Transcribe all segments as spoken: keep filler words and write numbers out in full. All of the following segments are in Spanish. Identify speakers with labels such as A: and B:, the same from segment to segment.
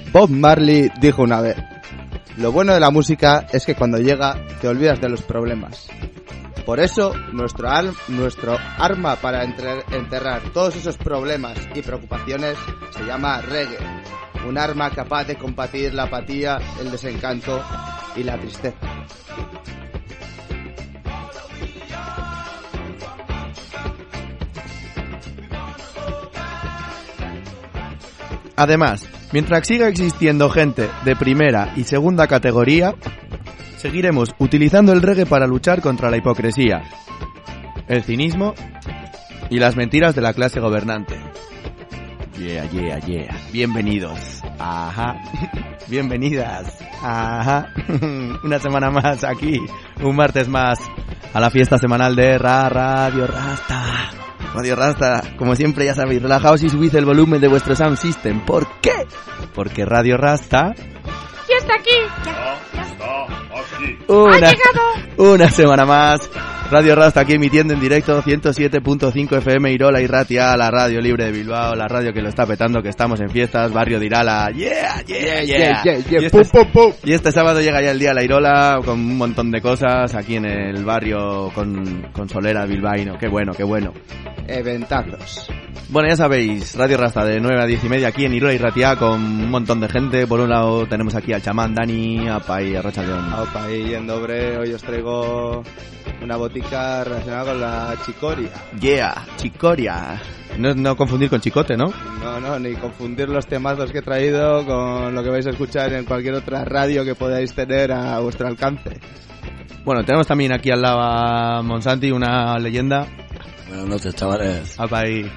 A: Bob Marley dijo una vez: lo bueno de la música es que cuando llega te olvidas de los problemas. Por eso, nuestro, al- nuestro arma para entre- enterrar todos esos problemas y preocupaciones se llama reggae. Un arma capaz de combatir la apatía, el desencanto y la tristeza.
B: Además, mientras siga existiendo gente de primera y segunda categoría, seguiremos utilizando el reggae para luchar contra la hipocresía, el cinismo y las mentiras de la clase gobernante. Yeah, yeah, yeah. Bienvenidos. Ajá. Bienvenidas. Ajá. Una semana más aquí, un martes más, a la fiesta semanal de Ra Radio Rasta. Radio Rasta, como siempre ya sabéis, relajaos y subid el volumen de vuestro sound system. ¿Por qué? Porque Radio Rasta
C: Ya está aquí.
D: Ya, ya está aquí.
B: una,
C: Ha llegado.
B: una semana más. Radio Rasta aquí emitiendo en directo ciento siete punto cinco F M Irola y Ratia, la radio libre de Bilbao, la radio que lo está petando, que estamos en fiestas, barrio de Irala. Yeah, yeah, yeah.
A: Yeah, yeah, yeah.
B: Y, este,
A: Pum, pum, pum.
B: y este sábado llega ya el día de la Irola con un montón de cosas aquí en el barrio con, con Solera bilbaíno. Qué bueno, qué bueno.
A: Eventazos.
B: Bueno, ya sabéis, Radio Rasta de nueve a diez y media aquí en Irola y Ratia con un montón de gente. Por un lado tenemos aquí al chamán Dani, a Pai, a Rocha León.
A: Aupa, y en dobre hoy os traigo una botica relacionada con la chicoria.
B: Yeah, chicoria. No, no confundir con chicote, ¿no?
A: No, no, ni confundir los temazos que he traído con lo que vais a escuchar en cualquier otra radio que podáis tener a vuestro alcance.
B: Bueno, tenemos también aquí al lado a Monsanti, una leyenda.
E: Buenas noches, chavales.
B: Apa ahí.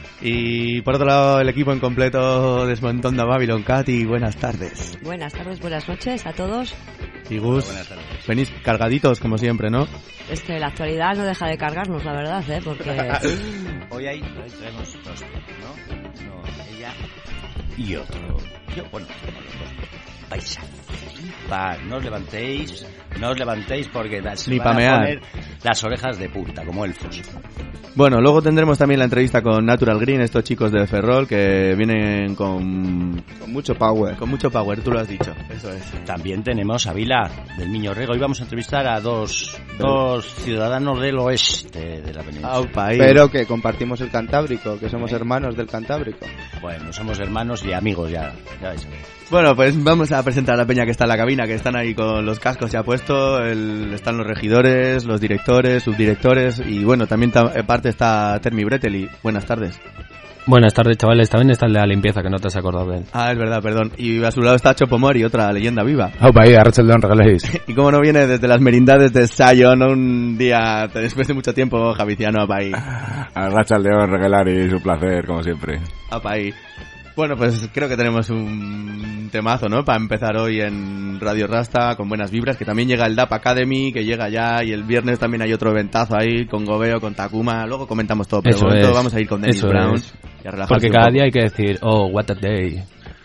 B: Y por otro lado, el equipo en completo desmontando a Babylon Cat. Y buenas tardes.
F: Buenas tardes, buenas noches a todos.
B: Y Gus,
E: Buenas tardes.
B: venís cargaditos como siempre, ¿no?
F: Es que la actualidad no deja de cargarnos, la verdad, ¿eh? Porque
E: Hoy, hay, hoy traemos dos, ¿no? No, ella y otro. Yo, bueno, tenemos los dos. Vais a flipar. No os levantéis, no os levantéis porque se
B: Ni
E: van a
B: pamear.
E: poner las orejas de punta, como elfos.
B: Bueno, luego tendremos también la entrevista con Natural Green, estos chicos de Ferrol que vienen con,
A: Con mucho power.
B: con mucho power, tú lo has dicho. Eso es.
E: También tenemos a Vila, del Niño Rego. Hoy vamos a entrevistar a dos, dos ciudadanos del oeste de la península.
B: Aupa ahí.
A: Pero que compartimos el Cantábrico, que somos hermanos del Cantábrico.
E: Bueno, somos hermanos y amigos ya, ya veis.
B: Bueno, pues vamos a presentar a la peña que está en la cabina, que están ahí con los cascos ya puestos, el, están los regidores, los directores, subdirectores y bueno, también ta- parte está Termi Breteli. Buenas tardes.
G: Buenas tardes, chavales. También está el de la limpieza, que no te has acordado de él.
B: Ah, es verdad, perdón. Y a su lado está Chopo Mori, otra leyenda viva.
G: Aupa, ahí, Arrachaldeón, regaléis.
B: Y como no viene desde las merindades de Sion un día, después de mucho tiempo, Javiciano, apa ahí.
H: Arrachaldeón, regalar y su placer, como siempre.
B: Apa ahí. Bueno, pues creo que tenemos un temazo, ¿no? Para empezar hoy en Radio Rasta con buenas vibras, que también llega el D A P Academy, que llega ya, y el viernes también hay otro eventazo ahí con Gobeo, con Takuma. Luego comentamos todo, pero
G: Eso
B: de momento
G: es,
B: vamos a ir con Dennis
G: eso
B: Brown
G: es.
B: y a relajarse
G: Porque
B: un
G: cada
B: poco.
G: día hay que decir, oh, what a day.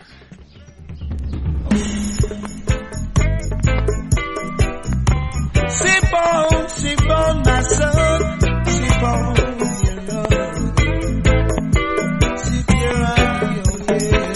I: Sip on, sip on, my son. Sip on, your love. Sip your eye, oh yeah.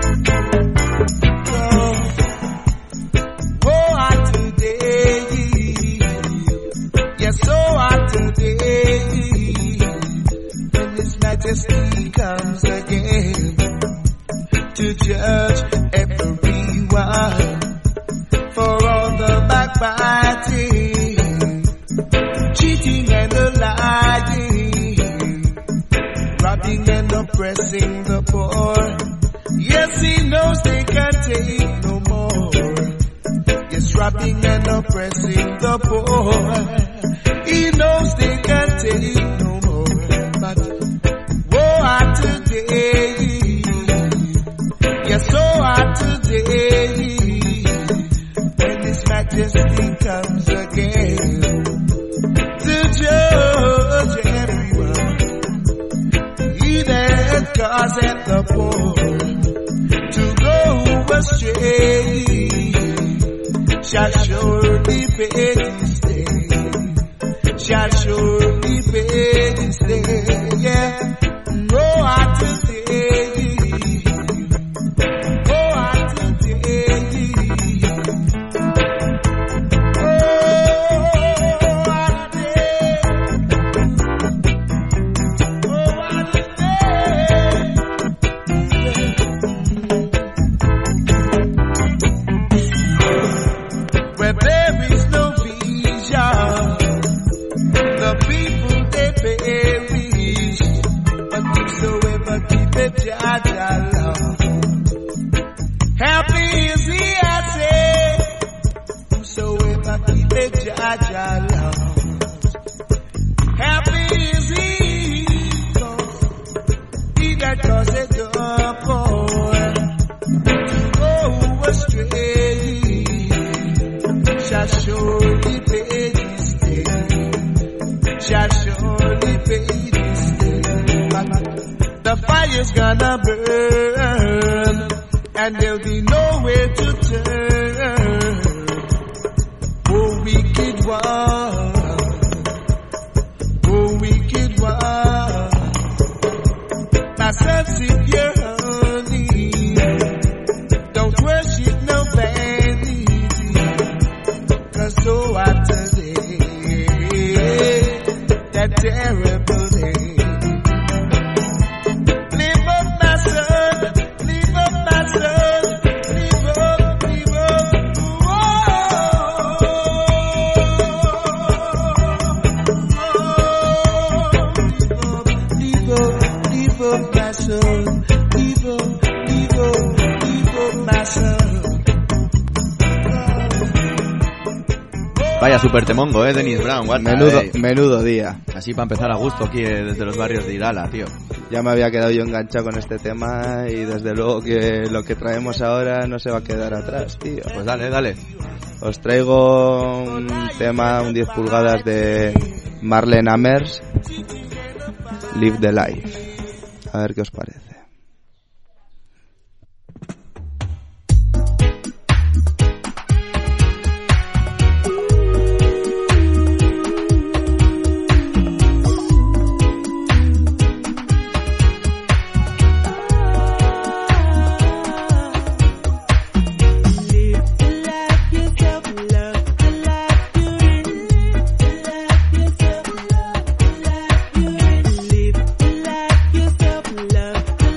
I: Oh, oh, hot today. Yes, so hot today. When His Majesty comes again to judge everyone for all the backbiting, cheating and the lying, robbing and oppressing the poor. Yes, He knows they can't take no more. Yes, robbing and oppressing the poor. He knows they can't take no more. But woe are today. Yes, so are today. When His Majesty comes again to judge everyone, He that causeth the poor to go astray shall surely pay his day, shall surely pay his day. Yeah, oh, I today, oh, I today. The people they perish, but whosoever keepeth Jah Jah law. Happy is he, I say, whosoever keepeth Jah Jah law. Happy is he, he that causeth the poor to go astray shall surely pay this day, shall surely pay this day. The fire's gonna burn, and there'll be nowhere to turn. Oh, wicked one, oh, wicked one. I said, sip your honey, don't worship no vanity, cause so are today, that terrible day. Live up, my son, live up, my son, live up, live up, live up, live up, my son, live up, live up, live up, my son.
B: Vaya super temongo, eh, Dennis Brown. What
A: Menudo,
B: the-
A: menudo día.
B: Así para empezar a gusto aquí eh, desde los barrios de Irala, tío.
A: Ya me había quedado yo enganchado con este tema y desde luego que lo que traemos ahora no se va a quedar atrás, tío.
B: Pues dale, dale.
A: Os traigo un tema, un diez pulgadas de Marlene Amers, Live the Life. A ver qué os parece.
I: Live the life yourself, love the life you're in. Live the life yourself, love the life you're in.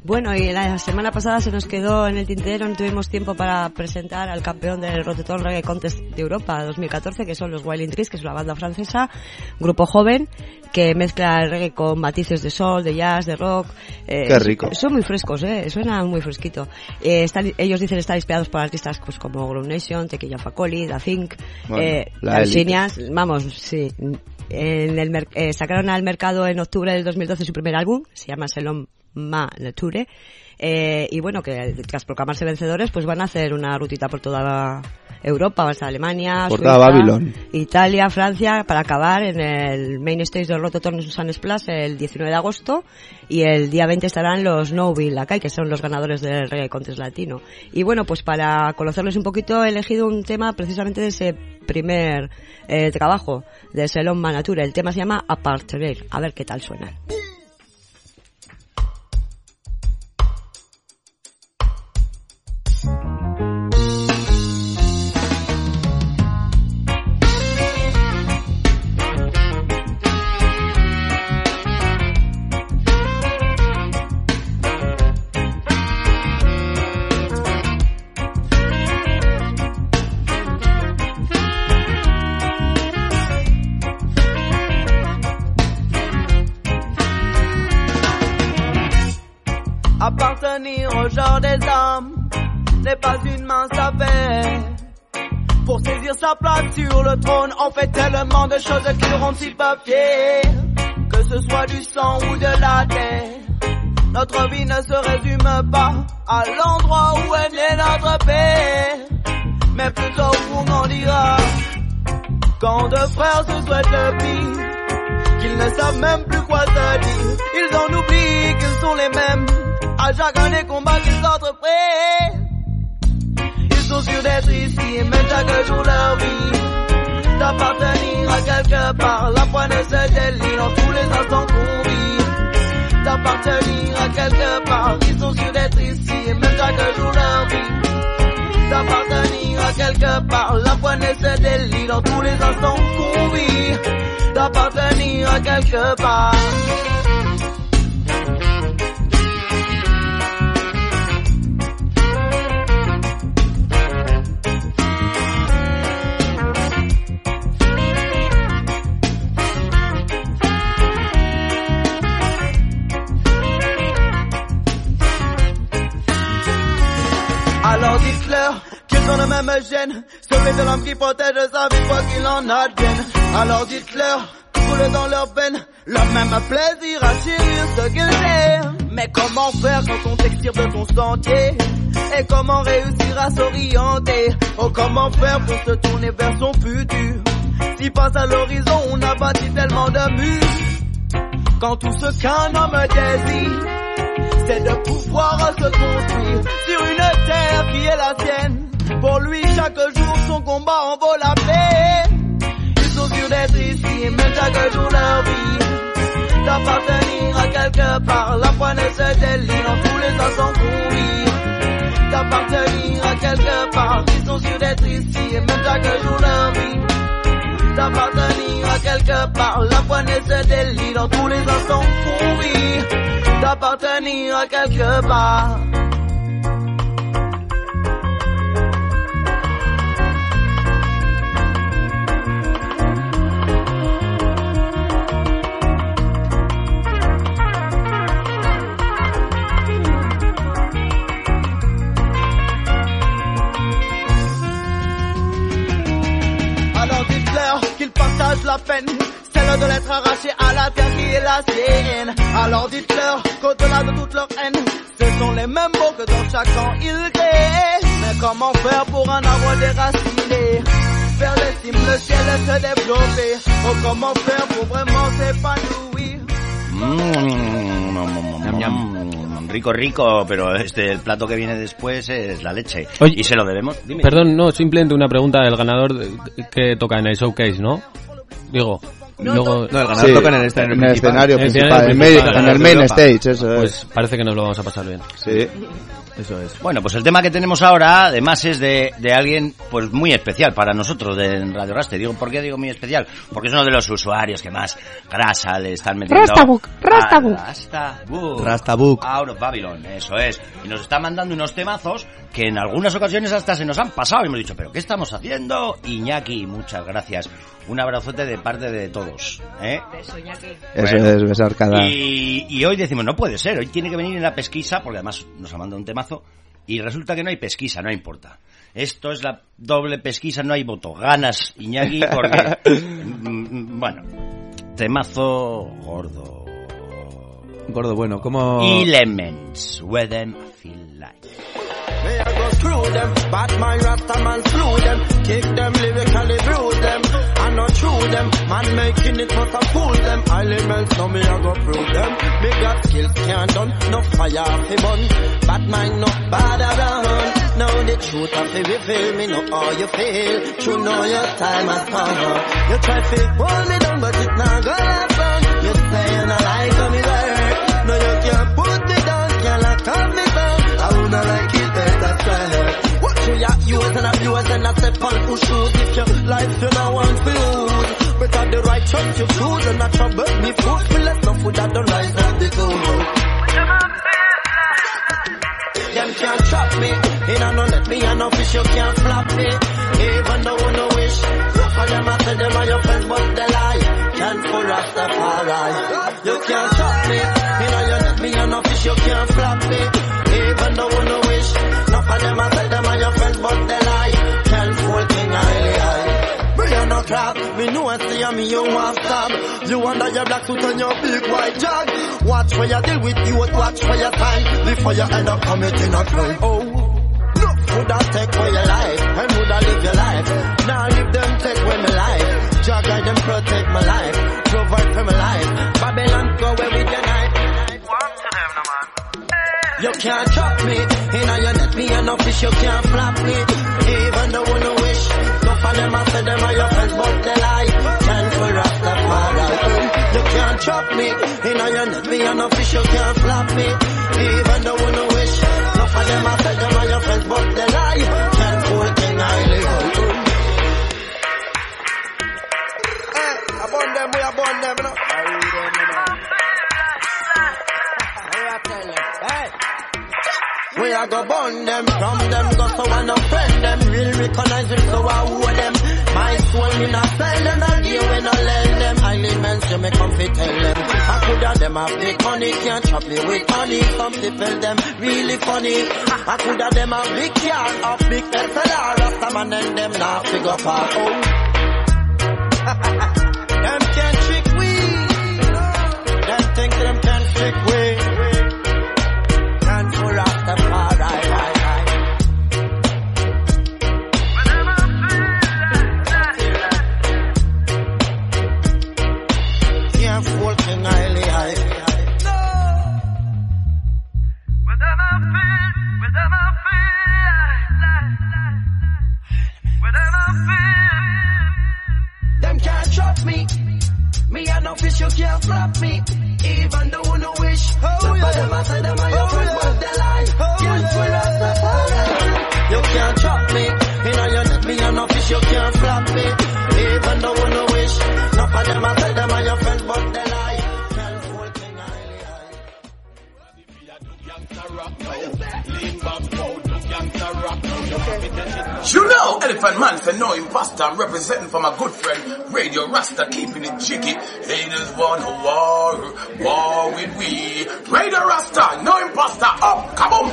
F: Bueno, y la semana pasada se nos quedó en el tintero, no tuvimos tiempo para presentar al campeón del Rototom Reggae Contest de Europa dos mil catorce, que son los Wailing Trees, que es una banda francesa, grupo joven, que mezcla el reggae con matices de soul, de jazz, de rock. Eh,
A: Qué rico.
F: Son muy frescos, eh, suena muy fresquito. Eh, están, ellos dicen estar inspirados por artistas pues, como Groove Nation, Tequila Facoli, Da Think,
A: Bueno,
F: eh,
A: la
F: Alcinias, vamos, sí. En el mer- eh, sacaron al mercado en octubre del dos mil doce su primer álbum, se llama Selon Ma Nature, eh, y bueno, que tras proclamarse vencedores, pues van a hacer una rutita por toda la Europa, van a estar Alemania,
A: Por
F: Suiza,
A: toda Babilón.
F: Italia, Francia, para acabar en el main stage del Rototom Sun Splash el diecinueve de agosto, y el día veinte estarán los Nouville Akai, que son los ganadores del Reggae Contest Latino. Y bueno, pues para conocerlos un poquito he elegido un tema precisamente de ese primer eh, trabajo de Selon Ma Nature. El tema se llama Apartenir. A ver qué tal suena.
I: Appartenir au genre des hommes n'est pas une mince affaire. Pour saisir sa place sur le trône, on fait tellement de choses qui rendent si peu fiers. Que ce soit du sang ou de la terre, notre vie ne se résume pas à l'endroit où est né notre père, mais plutôt où on grandira. Quand deux frères se souhaitent le pire, qu'ils ne savent même plus quoi se dire, ils en oublient qu'ils sont les mêmes. À chacun des combats qu'ils entreprennent, ils sont sûrs d'être ici et même chaque jour leur vie d'appartenir à quelque part. La foi ne se délie dans tous les instants qu'on vit, d'appartenir à quelque part. Ils sont sûrs d'être ici et même chaque jour leur vie d'appartenir à quelque part. La foi ne se délie dans tous les instants qu'on vit, d'appartenir à quelque part. Alors dites-leur qu'ils ont le même gène, celui de l'homme qui protège sa vie quoi qu'il en advienne. Alors dites-leur que coule dans leurs veines le même plaisir à chérir ce qu'ils aiment. Mais comment faire quand on t'extire de ton sentier? Et comment réussir à s'orienter? Oh, comment faire pour se tourner vers son futur? Si face à l'horizon on a bâti tellement de murs, quand tout ce qu'un homme désire, c'est de pouvoir se construire sur une terre qui est la sienne. Pour lui, chaque jour, son combat en vaut la peine. Ils sont sûrs d'être ici, et même chaque jour leur vie d'appartenir à quelque part. La foi ne se délie dans tous les instants qu'on vit, d'appartenir à quelque part. Ils sont sûrs d'être ici, et même chaque jour leur vie d'appartenir à quelque part. La foi ne se délie dans tous les instants qu'on vit, d'appartenir à quelque part. Alors dites-leur qu'ils partagent la peine, celle de l'être arraché à la terre qui est la sienne. Alors dites-leur qu'au-delà de toute leur haine, ce sont les mêmes mots que dans chaque camp ils créent. Mais comment faire pour un arbre déraciné, faire l'estime, le ciel et se développer? Oh, comment faire pour vraiment s'épanouir?
E: Mmh, rico, rico, pero este el plato que viene después es la leche.
G: Oye,
E: y se lo debemos. Dime.
G: Perdón, no, simplemente una pregunta del ganador que toca en el showcase, ¿no? Digo,
F: No,
G: Luego,
B: No, el ganador
A: Sí,
B: toca en el escenario
A: en el
B: principal.
A: escenario
G: En el
A: principal,
G: escenario
A: en, medio-
G: principal,
A: en el
G: de
A: main
G: Europa.
A: stage, eso
G: pues
A: es.
G: parece que nos lo vamos a pasar bien.
A: Sí.
B: Eso es.
E: Bueno, pues el tema que tenemos ahora, además, es de, de alguien pues muy especial para nosotros de Radio Raste. Digo, ¿por qué digo muy especial? Porque es uno de los usuarios que más grasa le están metiendo.
C: Rastabook, Rastabook.
E: a Rastabook.
B: Rastabook.
E: Out of Babylon, eso es. Y nos está mandando unos temazos que en algunas ocasiones hasta se nos han pasado. Y hemos dicho, ¿pero qué estamos haciendo? Iñaki, muchas gracias. Un abrazote de parte de todos. ¿eh?
F: Beso, Iñaki.
A: Eso
E: Bueno.
A: es, besar cada...
E: Y, y hoy decimos, no puede ser, hoy tiene que venir en la pesquisa, porque además nos ha mandado un temazo, y resulta que no hay pesquisa, no importa. Esto es la doble pesquisa, no hay voto. Ganas, Iñaki, porque... mm, bueno, temazo gordo.
B: Gordo, bueno, ¿cómo...?
E: Elements, where them feel like.
I: Me I go screw them, Batman, Rastaman, slew them, kick them, lyrically bruise them, I not true them, man making it but I fool them, elements, now me I go prove them, me got skills can't done, no fire fi bun, Batman no bad around, now the truth of it reveal, me know how you feel, you know your time has come, you try to hold me down but it not gonna happen, you say you not like how me work, no you can't put me down, can't lock off me down, I would not like it. What you ya use and abuse and I step on who shoes. If your life you don't want to lose, better the right choice you choose and not trouble me food. Feel less no food that don't rise up the gold. Them can't trap me, in a no let me and no fish you can't flap me. Even though you no wish, look at them I say them are your friends but they lie. Can't fool Rastafari. You can't trap me, in a you let me and no fish you can't flap me. Even though you no wish, enough of them I say them are your friends but they lie. Can't fool King Highly High. Bring on no crap, me know I see me you want stab. You under your black suit and your big white jag. Watch where you deal with you, watch where you time. Before you end up committing a crime. Oh, no food I take for your life, and would I live your life? Now leave them take away my life. Jah guide them protect my life, provide for my life. Babylon go away with your knife. You can't trap me, in a you net me and no fish you can't flap me. Even though you no wish, no for them I say them are your friends but they lie. Can't for Rastafari. You can't trap me, in a you net me and no fish you can't flap me. Even though you no wish, no for them I say them are your friends but they lie. Can't fool King Highly High. Hey, I burn them, we are burn them, you know. I read them, you know. I tell them, hey. We are go burn them, from them go so I no friend them. Real recognize it so I owe them. My soul me not sell them, not give we no lend them. Elements you me come fi tell them. I could have them have big money, can't chop me with honey. Some people them really funny. I could have them have big car, have big S L R. Rastaman and them not figure far. Oh, them can't trick we. Them think them can't trick we. Can't fool Rastafari. Can't fool King Highly High.
J: With them I feel, with them I feel, with them I feel.
I: Them can't trap me. Me and no fish, you can't flap me. Even though you no wish. Oh, yeah. Them I say them are your friends, but they lie. Can't fool Rastafari. You can't trap me. You know you net me and no fish, you can't flap me. Even though you no wish. None of them I say them are your friends, but they lie. Can't fool King Highly High.
K: You know, Elephant Man say no imposter, representing for my good friend Radio Rasta, keeping it cheeky. Haters want a war, war with we. Radio Rasta, no imposter, up, kaboom.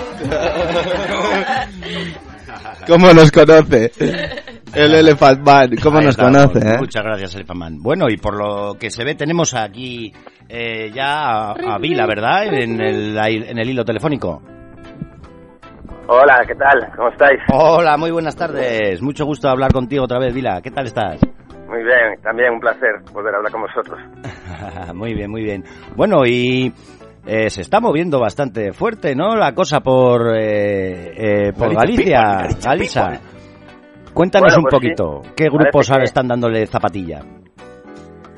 A: ¿Cómo nos conoce? El Elephant Man, ¿cómo
E: Ahí
A: nos
E: estamos.
A: conoce? ¿eh?
E: Muchas gracias, Elephant Man. Bueno, y por lo que se ve, tenemos aquí eh, ya a, a Vila, ¿verdad? En el, en el hilo telefónico.
L: Hola, ¿qué tal? ¿Cómo estáis?
E: Hola, muy buenas tardes. Mucho gusto hablar contigo otra vez, Vila. ¿Qué tal estás?
L: Muy bien, también un placer volver a hablar con vosotros.
E: Muy bien, muy bien. Bueno, y eh, se está moviendo bastante fuerte, ¿no? La cosa por eh, eh, por Galicia,
L: Galicia,
E: Galicia. Cuéntanos
L: bueno,
E: un
L: pues
E: poquito.
L: Sí.
E: ¿Qué grupos
L: Parece
E: ahora
L: que...
E: están dándole zapatilla?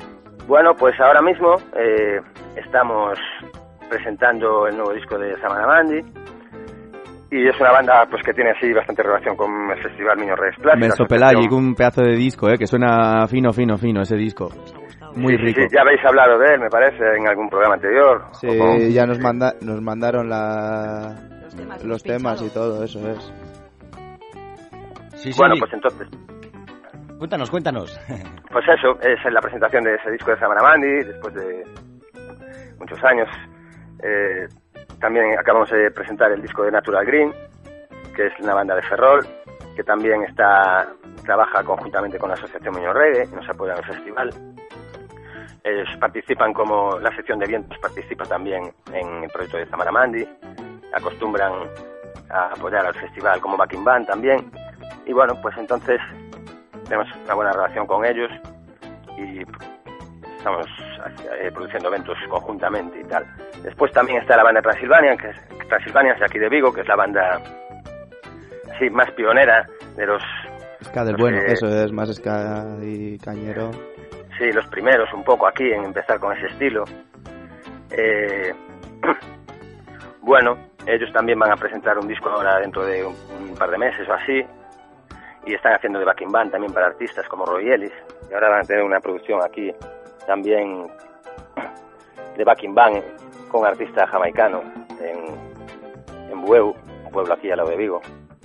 L: Bueno, pues ahora mismo eh, estamos presentando el nuevo disco de Samanamandi y es una banda pues que tiene así bastante relación con el Festival Miño Reyes Plas.
B: Mesopelagic, un pedazo de disco, eh, que suena fino, fino, fino ese disco. Muy
L: sí,
B: rico.
L: Sí, ya habéis hablado de él, me parece, en algún programa anterior.
A: Sí, ya nos manda, nos mandaron la, los temas, los temas y todo, eso es.
E: Sí, sí,
L: bueno,
E: sí.
L: pues entonces...
E: Cuéntanos, cuéntanos.
L: Pues eso, es la presentación de ese disco de Samanamandi, después de muchos años. Eh, también acabamos de presentar el disco de Natural Green, que es una banda de Ferrol, que también está trabaja conjuntamente con la Asociación Miño Reggae, y nos apoya en el festival. Ellos participan como la sección de vientos, participa también en el proyecto de Samanamandi, acostumbran a apoyar al festival como backing band también, y bueno, pues entonces tenemos una buena relación con ellos y estamos eh, produciendo eventos conjuntamente y tal. Después también está la banda Transilvania, que es Transilvania es de aquí de Vigo, que es la banda así más pionera de los...
A: Ska del
L: los
A: bueno,
L: que,
A: eso es, más ska y cañero.
L: Sí, los primeros un poco aquí en empezar con ese estilo. Eh, bueno, ellos también van a presentar un disco ahora dentro de un, un par de meses o así. Y están haciendo de backing band también para artistas como Roy Ellis. Y ahora van a tener una producción aquí también de backing band con un artista jamaicano en, en Bueu, un pueblo aquí al lado de Vigo.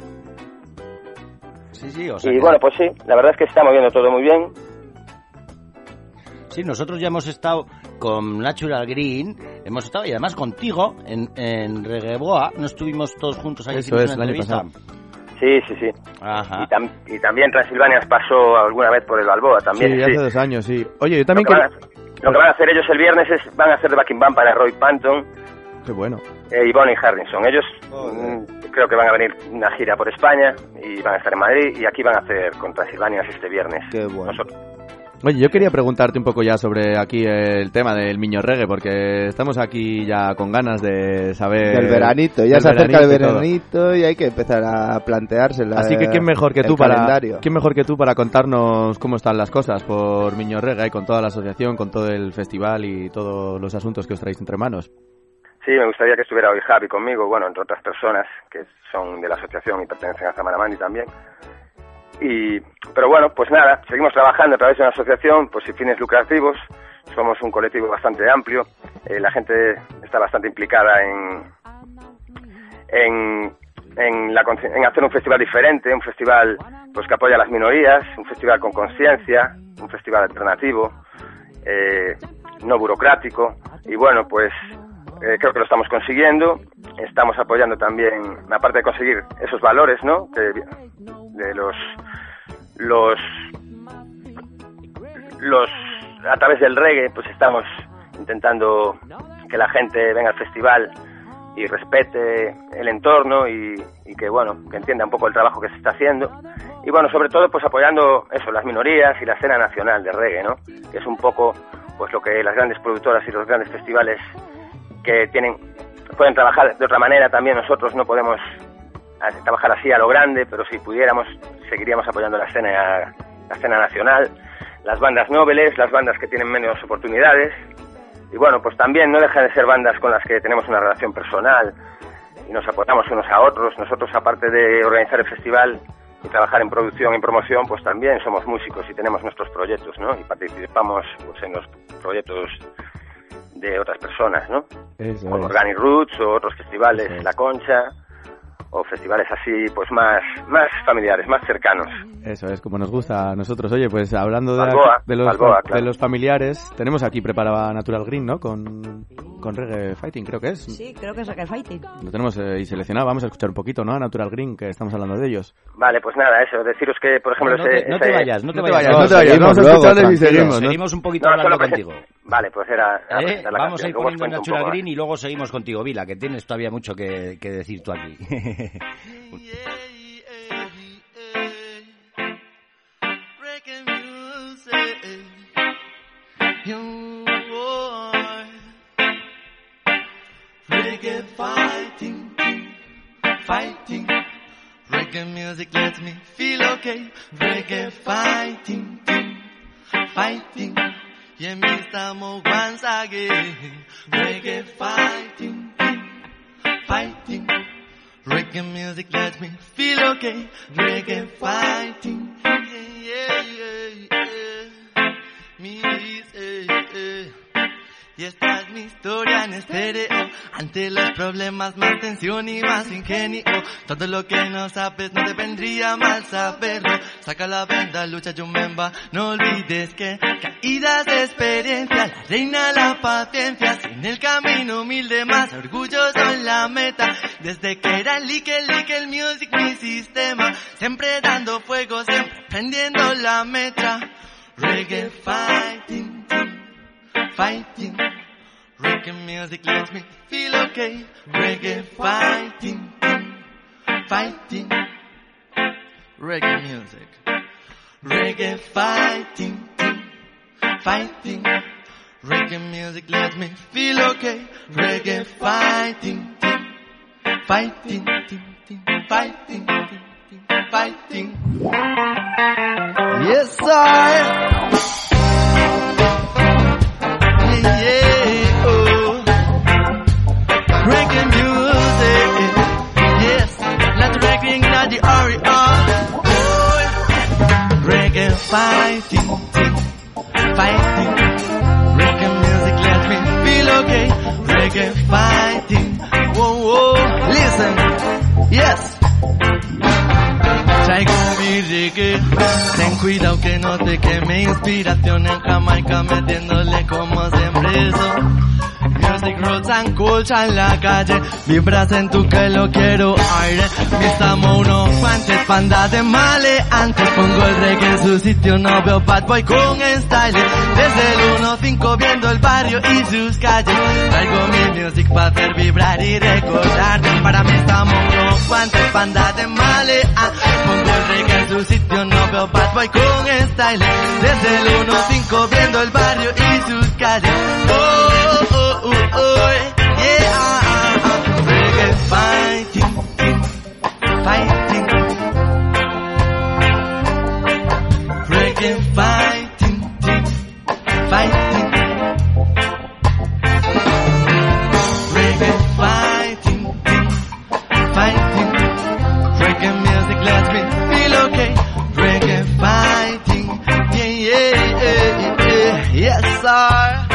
E: Sí, sí, o sea
L: y
E: que...
L: bueno, pues sí, la verdad es que se está moviendo todo muy bien.
E: Sí, nosotros ya hemos estado con Natural Green, hemos estado y además contigo en, en Reggaeboa, no estuvimos todos juntos ahí.
B: Eso es,
E: una
B: el año
E: entrevista.
B: pasado.
L: Sí, sí, sí.
E: Ajá.
L: Y, tam y también Transilvania pasó alguna vez por el Balboa también.
B: Sí,
L: sí,
B: hace dos años, sí. Oye, yo también
L: lo que,
B: quería...
L: van a, lo que van a hacer ellos el viernes es, van a hacer de backing band para Roy Panton.
B: Qué bueno.
L: Eh, y Bonnie Harrison. Ellos mm, creo que van a venir una gira por España y van a estar en Madrid y aquí van a hacer con Transilvania este viernes.
A: Qué bueno.
L: Nosotros.
B: Oye, yo quería preguntarte un poco ya sobre aquí el tema del Miño Reggae, porque estamos aquí ya con ganas de saber...
A: Del veranito, ya
B: del
A: se acerca el
B: veranito y
A: veranito y hay que empezar a planteársela.
B: Así que quién mejor que tú
A: el
B: para
A: calendario.
B: quién mejor que tú para contarnos cómo están las cosas por Miño Reggae, con toda la asociación, con todo el festival y todos los asuntos que os traéis entre manos.
L: Sí, me gustaría que estuviera hoy Javi conmigo, bueno, entre otras personas que son de la asociación y pertenecen a Samanamandi también. Y, pero bueno, pues nada, seguimos trabajando a través de una asociación, pues sin fines lucrativos. Somos un colectivo bastante amplio, eh, la gente está bastante implicada en en, en, la, en hacer un festival diferente, un festival pues que apoya a las minorías, un festival con conciencia, un festival alternativo, eh, no burocrático. Y bueno, pues eh, creo que lo estamos consiguiendo. Estamos apoyando también, aparte de conseguir esos valores, ¿no?, de, de los los los a través del reggae, pues estamos intentando que la gente venga al festival y respete el entorno y, y que bueno, que entienda un poco el trabajo que se está haciendo. Y bueno, sobre todo pues apoyando eso, las minorías y la escena nacional de reggae, ¿no?, que es un poco pues lo que las grandes productoras y los grandes festivales que tienen pueden trabajar de otra manera. También nosotros no podemos trabajar así a lo grande, pero si pudiéramos seguiríamos apoyando la escena la escena nacional, las bandas nobles, las bandas que tienen menos oportunidades. Y bueno, pues también no dejan de ser bandas con las que tenemos una relación personal y nos apoyamos unos a otros. Nosotros, aparte de organizar el festival y trabajar en producción y promoción, pues también somos músicos y tenemos nuestros proyectos, ¿no?, y participamos pues en los proyectos de otras personas, ¿no?,
B: Eso
L: como
B: es.
L: Organic Roots o otros festivales,
B: Eso es.
L: La Concha, o festivales así pues más más familiares, más cercanos.
B: Eso es, como nos gusta a nosotros. Oye, pues hablando de,
L: Balboa,
B: de, los,
L: Balboa,
B: de
L: claro.
B: los familiares, tenemos aquí preparada Natural Green, ¿no?, con, con Reggae Fighting, creo que es.
F: Sí, creo que es Reggae Fighting.
B: Lo tenemos eh, y seleccionado. Vamos a escuchar un poquito, ¿no?, a Natural Green, que estamos hablando de ellos.
L: Vale, pues nada, eso, deciros que, por ejemplo...
E: No, no,
L: ese,
E: te, no te
L: ese-
E: vayas, no te
B: No te
E: vayas.
B: vayas, no te vayas,
A: seguimos
B: vamos a
A: luego,
B: escucharles y
A: tranquilo.
B: seguimos, ¿no?
E: Seguimos un poquito
L: No,
E: hablando
L: solo que-
E: contigo.
L: Vale, pues era... era
E: ¿Eh?
L: presentar la
E: Vamos a
L: canción.
E: ir
L: Luego os
E: poniendo
L: cuento un
E: Natural
L: poco más.
E: Green y luego seguimos contigo, Vila, que tienes todavía mucho que, que decir tú aquí.
I: Reggae music, you are reggae fighting, fighting. Reggae music lets me feel okay. Reggae fighting, fighting.
M: Yeah, Mister Mo once again. Reggae fighting, fighting. Reggae music lets me feel okay. Reggae fighting, yeah, yeah, yeah. Me dice, eh. Y esta es mi historia en estéreo. Ante los problemas, más tensión y más ingenio. Todo lo que no sabes no te vendría mal saberlo. Saca la venda, lucha Yumemba. No olvides que caídas de experiencia, la reina la paciencia. Sin el camino humilde, más orgulloso en la meta. Desde que era el like, el like, el music, mi sistema. Siempre dando fuego, siempre prendiendo la mecha. Reggae fighting, fighting. Reggae music lets me feel okay. Reggae fighting, fighting. Reggae music. Reggae fighting, fighting. Reggae music lets me feel okay. Reggae fighting, fighting, fighting, fighting. Yes, sir. Yeah, oh. Reggae music, yes, let's reggae in the area. Oh. Reggae fighting, fighting. Reggae music lets me feel okay. Reggae fighting, whoa, whoa. Listen, yes. Traigo mi reggae, ten cuidado que no te queme. Inspiración en Jamaica metiéndole como siempre eso. Music, roots and culture en la calle. Vibras en tu que lo quiero aire. Mistamo unos guantes, bandas de maleantes. Pongo el reggae en su sitio, no veo bad boy con style. Desde el uno cinco viendo el barrio y sus calles. Traigo mi music para hacer vibrar y recordar. Para mí estamos unos guantes, bandas de maleantes. Pongo el reggae en su sitio, no veo bad boy con style. Desde el uno cinco viendo el barrio y sus calles. Oh, oh, oh, oh, yeah. Reggae fighting, fighting. Reggae fighting, fighting. Reggae fighting, fighting. Reggae music lets me feel okay. Reggae fighting, yeah, yeah, yeah, yeah. Yes, sir.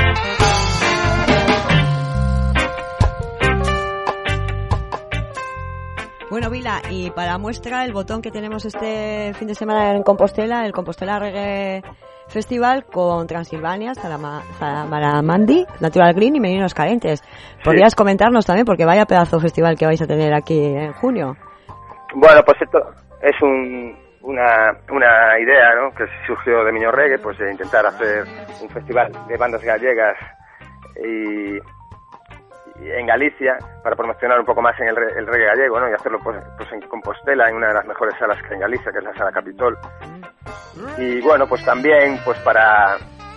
F: Bueno, Vila, y para muestra el botón que tenemos este fin de semana en Compostela, el Compostela Reggae Festival con Transilvania, Salama, Salamandy, Natural Green y Meninos Carentes. ¿Podrías sí. comentarnos también, porque vaya pedazo de festival que vais a tener aquí en junio?
L: Bueno, pues esto es un, una, una idea, ¿no?, que surgió de Miño Reggae, pues de intentar hacer un festival de bandas gallegas y, y en Galicia, para promocionar un poco más en el, el reggae gallego, ¿no?, y hacerlo pues, pues en Compostela, en una de las mejores salas que hay en Galicia, que es la Sala Capitol. Y bueno, pues también pues para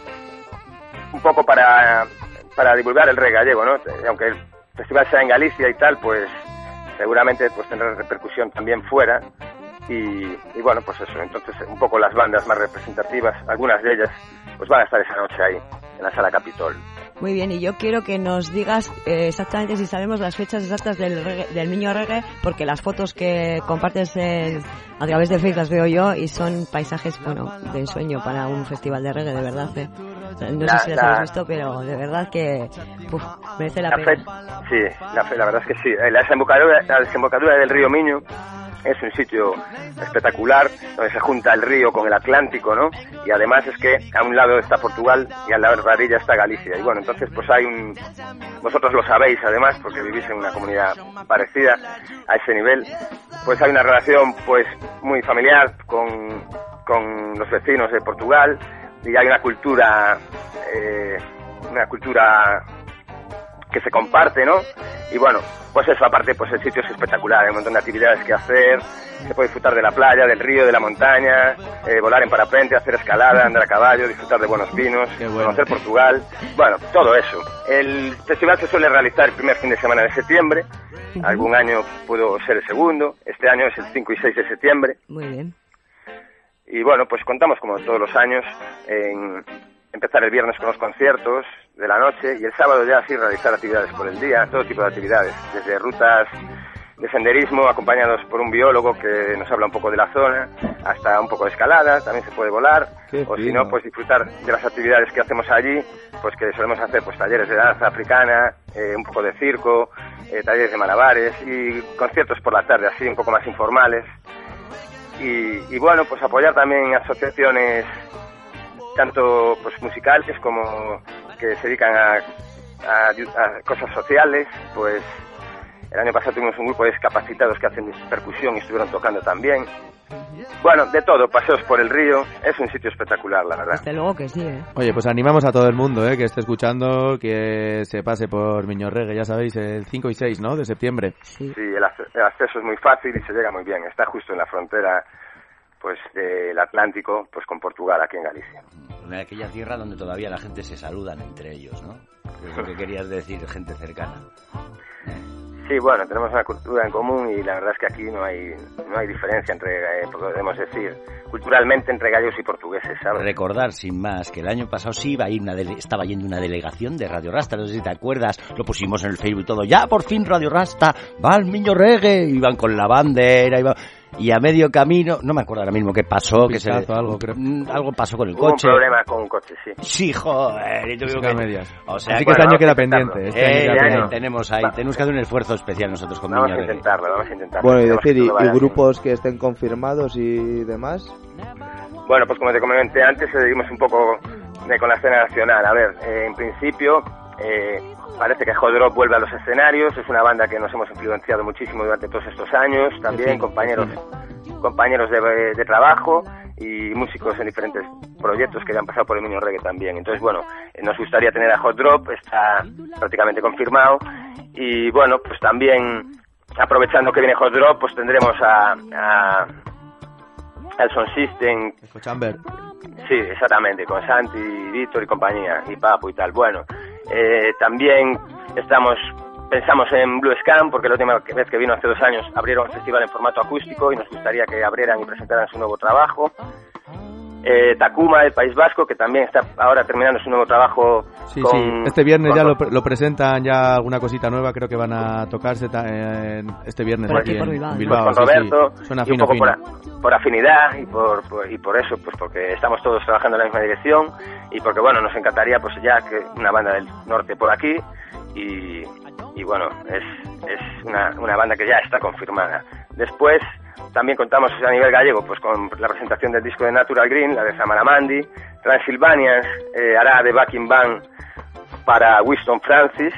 L: un poco para para divulgar el reggae gallego, ¿no? Aunque el festival sea en Galicia y tal, pues seguramente pues tendrá repercusión también fuera. Y, y bueno, pues eso, entonces un poco las bandas más representativas, algunas de ellas, pues van a estar esa noche ahí, en la Sala Capitol.
F: Muy bien, y yo quiero que nos digas eh, exactamente si sabemos las fechas exactas del, reggae, del Miño Reggae, porque las fotos que compartes en, a través de Facebook las veo yo y son paisajes, bueno, de ensueño para un festival de reggae, de verdad. Eh. No la, sé si las la, habéis visto, pero de verdad que uf, merece la, la pena.
L: Fe, sí, la, fe, la verdad es que sí. La desembocadura, la desembocadura del río Miño es un sitio espectacular, donde se junta el río con el Atlántico, ¿no? Y además es que a un lado está Portugal y al lado de la orilla está Galicia. Y bueno, entonces pues hay un... Vosotros lo sabéis además, porque vivís en una comunidad parecida a ese nivel. Pues hay una relación pues muy familiar con, con los vecinos de Portugal y hay una cultura... Eh, una cultura... que se comparte, ¿no? Y bueno, pues eso, aparte, pues el sitio es espectacular, hay un montón de actividades que hacer, se puede disfrutar de la playa, del río, de la montaña, eh, volar en parapente, hacer escalada, andar a caballo, disfrutar de buenos vinos, bueno. conocer Portugal, bueno, todo eso. El festival se suele realizar el primer fin de semana de septiembre, uh-huh. algún año pudo ser el segundo, este año es el cinco y seis de septiembre.
F: Muy bien.
L: Y bueno, pues contamos como todos los años en... empezar el viernes con los conciertos de la noche y el sábado ya así realizar actividades por el día, todo tipo de actividades, desde rutas de senderismo acompañados por un biólogo que nos habla un poco de la zona, hasta un poco de escalada, también se puede volar,
A: Qué
L: o si
A: fino.
L: no, pues disfrutar de las actividades que hacemos allí, pues que solemos hacer pues talleres de danza africana, eh, un poco de circo, eh, talleres de malabares y conciertos por la tarde, así un poco más informales. Y, y bueno, pues apoyar también asociaciones tanto pues musicales como que se dedican a, a, a cosas sociales, pues el año pasado tuvimos un grupo de discapacitados que hacen percusión y estuvieron tocando también. Bueno, de todo, paseos por el río, es un sitio espectacular, la verdad.
F: Desde luego que sí, ¿eh?
B: Oye, pues animamos a todo el mundo, ¿eh? Que esté escuchando, que se pase por Miñorregue, ya sabéis, el cinco y seis, ¿no? De septiembre.
L: Sí, sí el, ac- el acceso es muy fácil y se llega muy bien. Está justo en la frontera, pues, del Atlántico, pues, con Portugal, aquí en Galicia.
E: Una de aquella tierra donde todavía la gente se saludan entre ellos, ¿no? Es lo que querías decir, gente cercana.
L: Sí, bueno, tenemos una cultura en común y la verdad es que aquí no hay no hay diferencia entre, eh, podemos decir, culturalmente entre gallegos y portugueses, ¿sabes?
E: Recordar, sin más, que el año pasado sí iba a ir una dele- estaba yendo una delegación de Radio Rasta, no sé si te acuerdas, lo pusimos en el Facebook y todo, ya por fin Radio Rasta, va al Miñorregue, iban con la bandera, iban... Y a medio camino, no me acuerdo ahora mismo qué pasó, que se
B: algo, creo.
E: algo pasó con el
L: Hubo
E: coche.
L: un problema con un coche, sí.
E: Sí, joder, y tuvimos que...
B: medias.
E: O sea,
B: Así que este
L: bueno,
B: año queda
L: vamos a intentarlo.
B: pendiente. Este
E: Eh,
B: año queda
E: ya
B: pendiente.
E: no, tenemos ahí,
L: Va.
E: tenemos que hacer un esfuerzo especial nosotros con
L: Vamos a
E: Miñorregue.
L: intentarlo, vamos a intentarlo.
A: Bueno, y
L: Tenemos
A: decir,
L: que
A: y,
L: probar
A: y
L: aquí.
A: grupos que estén confirmados y demás.
L: Bueno, pues como te comenté antes, seguimos un poco de, con la escena nacional. A ver, eh, en principio, eh, parece que Hot Drop vuelve a los escenarios. Es una banda que nos hemos influenciado muchísimo durante todos estos años. También
B: Sí,
L: compañeros compañeros de, de trabajo y músicos en diferentes proyectos que ya han pasado por el Miñorregue también. Entonces, bueno, eh, nos gustaría tener a Hot Drop, está prácticamente confirmado. Y bueno, pues también, aprovechando que viene Hot Drop, pues tendremos a... a al Sound System.
B: Chamber.
L: Sí, exactamente, con Santi, Víctor y compañía, y Papu y tal. Bueno, eh, también estamos, pensamos en Blue Scam, porque la última vez que vino hace dos años abrieron el festival en formato acústico y nos gustaría que abrieran y presentaran su nuevo trabajo. Eh, Takuma, del País Vasco, que también está ahora terminando su nuevo trabajo.
B: Sí,
L: con,
B: sí, este viernes
L: con-
B: ya lo, pre- lo presentan, ya alguna cosita nueva, creo que van a tocarse ta- en este viernes
F: Por
B: aquí
F: aquí, por
B: en,
F: Bilbao,
B: en
F: ¿no?
B: Bilbao.
L: con
B: sí,
L: Roberto,
B: sí. Suena
L: y un
B: fino,
L: poco
B: fino.
L: por, a- por afinidad y por, por- y por eso, pues porque estamos todos trabajando en la misma dirección y porque, bueno, nos encantaría pues ya que una banda del norte por aquí y, y bueno, es, es una, una banda que ya está confirmada. Después también contamos a nivel gallego pues con la presentación del disco de Natural Green, la de Samaramandi. Transylvanians eh, hará de backing band para Winston Francis.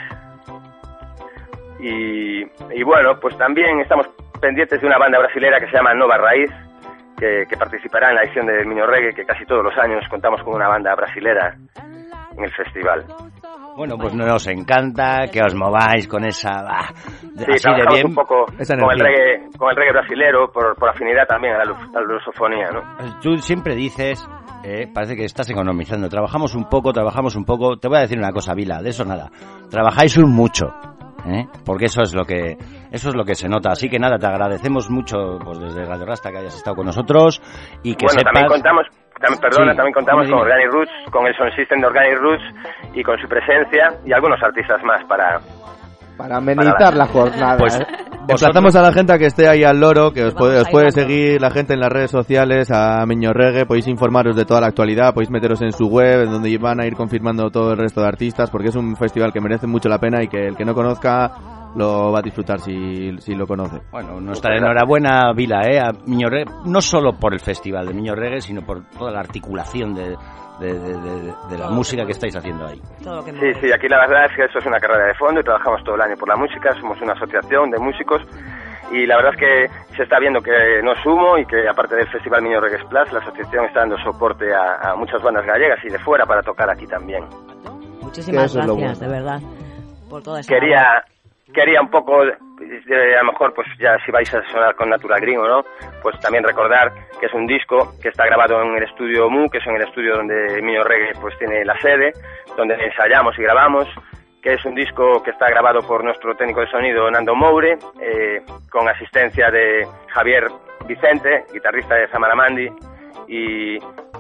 L: Y, y bueno, pues también estamos pendientes de una banda brasilera que se llama Nova Raíz, que, que participará en la edición del Miñorregue, que casi todos los años contamos con una banda brasilera en el festival.
E: Bueno, pues nos encanta que os mováis con esa... ah,
L: Sí,
E: así de
L: trabajamos
E: bien.
L: un poco
B: Esa
L: con el,
B: energía.
L: reggae, con el reggae brasilero, por, por afinidad también a la, lus- a la lusofonía, ¿no?
E: Tú siempre dices, eh, parece que estás economizando. Trabajamos un poco, trabajamos un poco. Te voy a decir una cosa, Vila, de eso nada. Trabajáis un mucho, ¿eh? Porque eso es lo que eso es lo que se nota. Así que nada, te agradecemos mucho pues desde Radio Rasta que hayas estado con nosotros y que
L: Bueno,
E: sepas...
L: también contamos, también, perdona,
E: Sí,
L: también contamos
E: dime,
L: con
E: dime.
L: Organic Roots, con el Sound System de Organic Roots y con su presencia y algunos artistas más para...
A: Para amenizar la jornada.
B: Pues
A: ¿eh?
B: emplazamos a la gente a que esté ahí al loro, que os puede, os
F: ahí
B: puede
F: dando.
B: seguir la gente en las redes sociales, a Miñorregue, podéis informaros de toda la actualidad, podéis meteros en su web, en donde van a ir confirmando todo el resto de artistas, porque es un festival que merece mucho la pena y que el que no conozca lo va a disfrutar si, si lo conoce.
E: Bueno, nuestra enhorabuena, Vila, eh, a Miñorregue, no solo por el festival de Miñorregue, sino por toda la articulación de, de, de, de- de la música que estáis haciendo ahí.
F: Todo lo que
L: Sí, sí, aquí la verdad es que esto es una carrera de fondo y trabajamos todo el año por la música, somos una asociación de músicos y la verdad es que se está viendo que no sumo y que aparte del Festival Miñorregue Plus, la asociación está dando soporte a, a muchas bandas gallegas y de fuera para tocar aquí también.
F: Muchísimas
A: Que eso es lo
F: gracias,
A: bueno.
F: de verdad, por toda esa
L: Quería quería un poco, eh, a lo mejor pues ya si vais a sonar con Natural Green o no, pues también recordar que es un disco que está grabado en el estudio Mu, que es en el estudio donde Miñorregue pues tiene la sede, donde ensayamos y grabamos, que es un disco que está grabado por nuestro técnico de sonido Nando Moure, eh, con asistencia de Javier Vicente, guitarrista de Samaramandi, y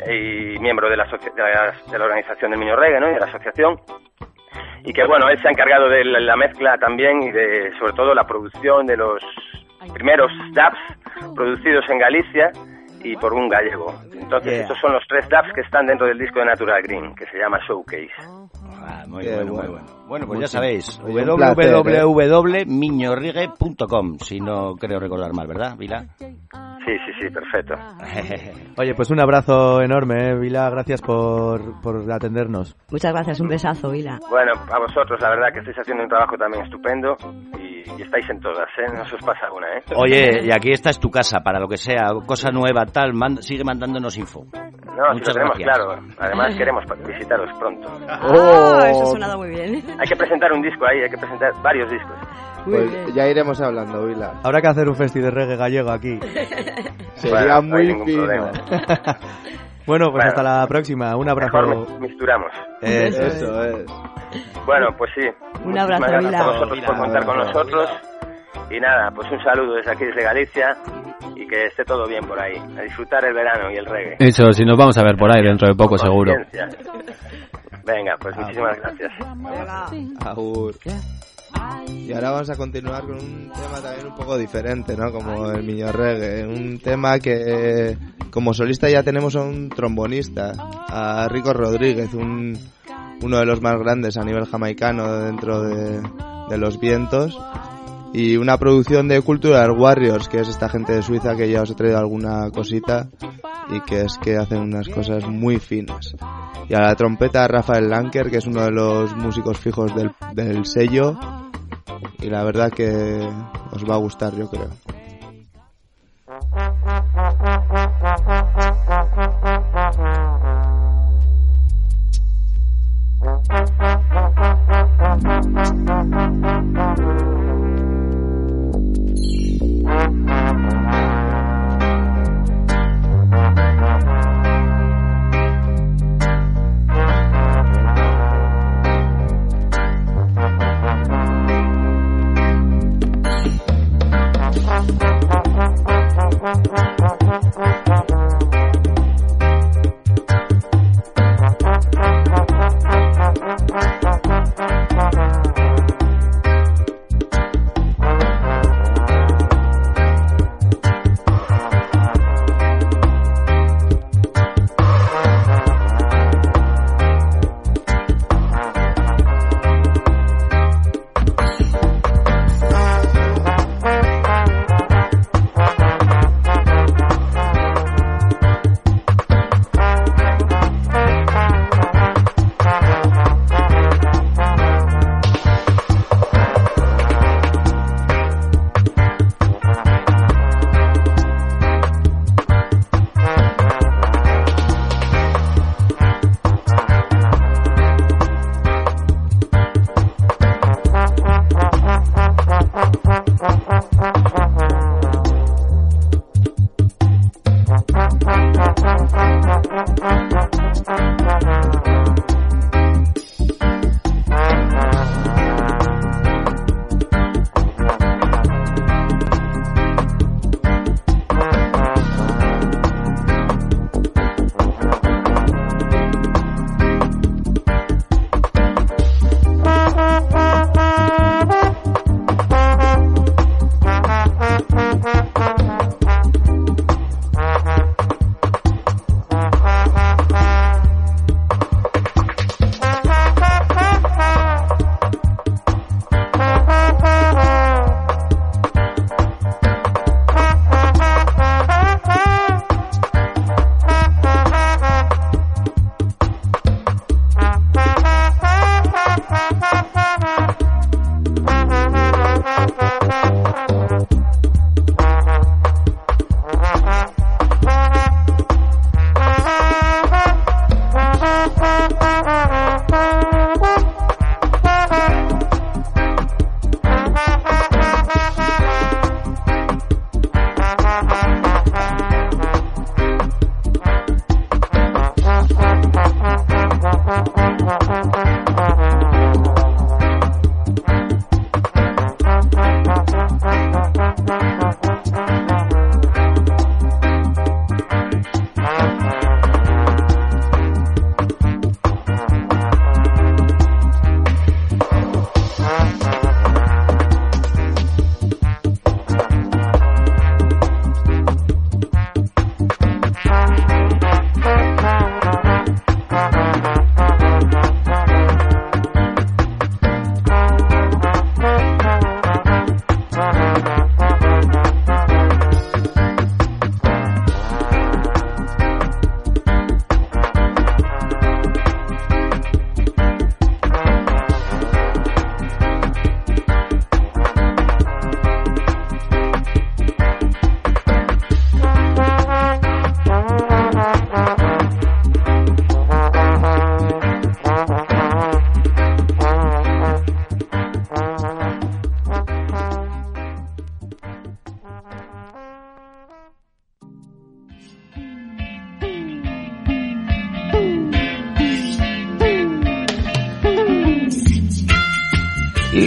L: y miembro de la, asoci- de la, de la organización del Miño Reggae, ¿no? Y de la asociación. Y que, bueno, él se ha encargado de la, la mezcla también y de, sobre todo, la producción de los primeros dubs producidos en Galicia y por un gallego. Entonces, yeah. estos son los tres dubs que están dentro del disco de Natural Green, que se llama Showcase.
E: Ah, muy
L: Qué
E: bueno,
L: bueno.
E: muy bueno. Bueno, pues ya sabéis,
L: Oye,
E: w
L: placer,
E: w w
L: ¿eh?
E: punto miño reggae punto com, si no creo recordar mal, ¿verdad, Vila?
L: Sí, sí, sí, perfecto.
B: Oye, pues un abrazo enorme, ¿eh, Vila? Gracias por, por atendernos.
F: Muchas gracias, un besazo, Vila.
L: Bueno, a vosotros, la verdad que estáis haciendo un trabajo también estupendo y, y estáis en todas, ¿eh? No se os pasa una, ¿eh?
E: Oye, y aquí esta es tu casa, para lo que sea, cosa nueva, tal, manda, sigue mandándonos info.
L: No, si
E: Muchas
L: lo tenemos
E: gracias.
L: claro. Además, queremos visitaros pronto.
F: Ah, eso ha sonado muy bien.
L: Hay que presentar un disco ahí, hay que presentar varios discos.
A: Pues ya iremos hablando, Vila.
B: Habrá que hacer un festi de reggae gallego aquí.
A: Sería
L: Bueno, no hay
A: muy
L: ningún
A: fino.
L: problema.
B: Bueno, pues
L: Bueno.
B: hasta la próxima. Un abrazo.
L: Mejor mi- misturamos.
B: Eso,
A: Eso es.
L: Bueno, pues sí.
F: Un abrazo,
L: Muchísimas gracias
F: Vila.
L: a vosotros por
A: Vila.
L: contar con nosotros. Y nada, pues un saludo desde aquí, desde Galicia. Y que esté todo bien por ahí. A disfrutar el verano y el reggae.
G: Eso, si nos vamos a ver por ahí dentro de poco, seguro.
L: Conciencia. Venga, pues muchísimas gracias.
A: Agur. Y ahora vamos a continuar con un tema también un poco diferente, ¿no? Como el Miño Reggae. Un tema que como solista ya tenemos a un trombonista, a Rico Rodríguez, un, uno de los más grandes a nivel jamaicano dentro de, de los vientos. Y una producción de Cultural Warriors, que es esta gente de Suiza que ya os he traído alguna cosita y que es que hacen unas cosas muy finas. Y a la trompeta Rafael Lanker, que es uno de los músicos fijos del, del sello, y la verdad que os va a gustar, yo creo.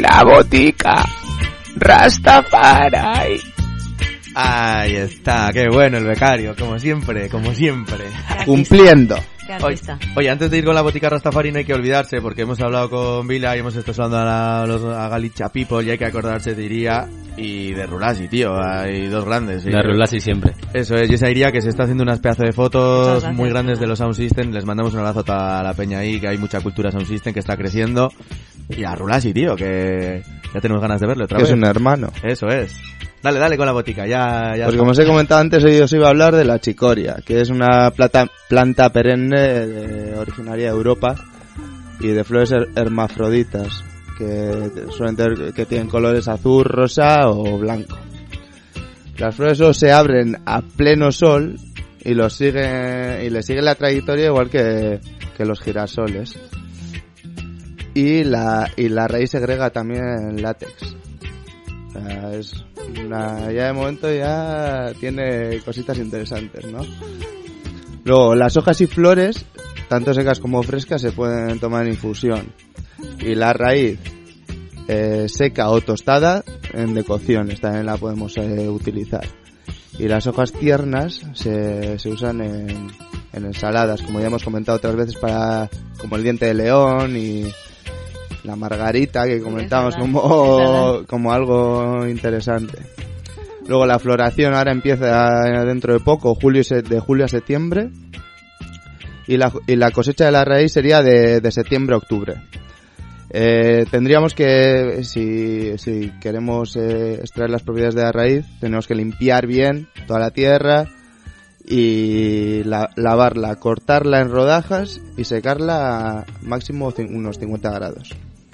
N: la botica Rastafari.
B: Ahí está, qué bueno el becario, como siempre, como siempre.
A: Cumpliendo.
B: Oye, oye, antes de ir con la botica Rastafari no hay que olvidarse, porque hemos hablado con Vila y hemos estado hablando a, la, a, los, a Galicia People y hay que acordarse de Iría y de Rulasi, tío, hay dos grandes.
G: De Rulasi siempre.
B: Eso es, y esa Iría que se está haciendo unas pedazos de fotos muy grandes de los Sound System, les mandamos un abrazo a toda la peña ahí, que hay mucha cultura Sound System que está creciendo, y a Rulasi, tío, que ya tenemos ganas de verlo otra
A: que
B: vez.
A: Es un hermano.
B: Eso es. Dale, dale con la botica, ya... ya
A: pues como os he comentado antes, hoy os iba a hablar de la chicoria, que es una planta, planta perenne de, originaria de Europa y de flores her- hermafroditas, que suelen tener, que tienen colores azul, rosa o blanco. Las flores solo se abren a pleno sol y los sigue, y le sigue la trayectoria igual que, que los girasoles. Y la, y la raíz segrega también en látex. O sea, es una, ya de momento ya tiene cositas interesantes, ¿no? Luego, las hojas y flores, tanto secas como frescas, se pueden tomar en infusión. Y la raíz, eh, seca o tostada, en decocciones también la podemos eh, utilizar. Y las hojas tiernas se, se usan en, en ensaladas, como ya hemos comentado otras veces, para como el diente de león y la margarita, que comentamos como, como algo interesante. Luego la floración ahora empieza dentro de poco, julio de julio a septiembre, y la, y la cosecha de la raíz sería de, de septiembre a octubre. Eh, tendríamos que, si, si queremos eh, extraer las propiedades de la raíz, tenemos que limpiar bien toda la tierra y la, lavarla, cortarla en rodajas y secarla a máximo unos cincuenta grados.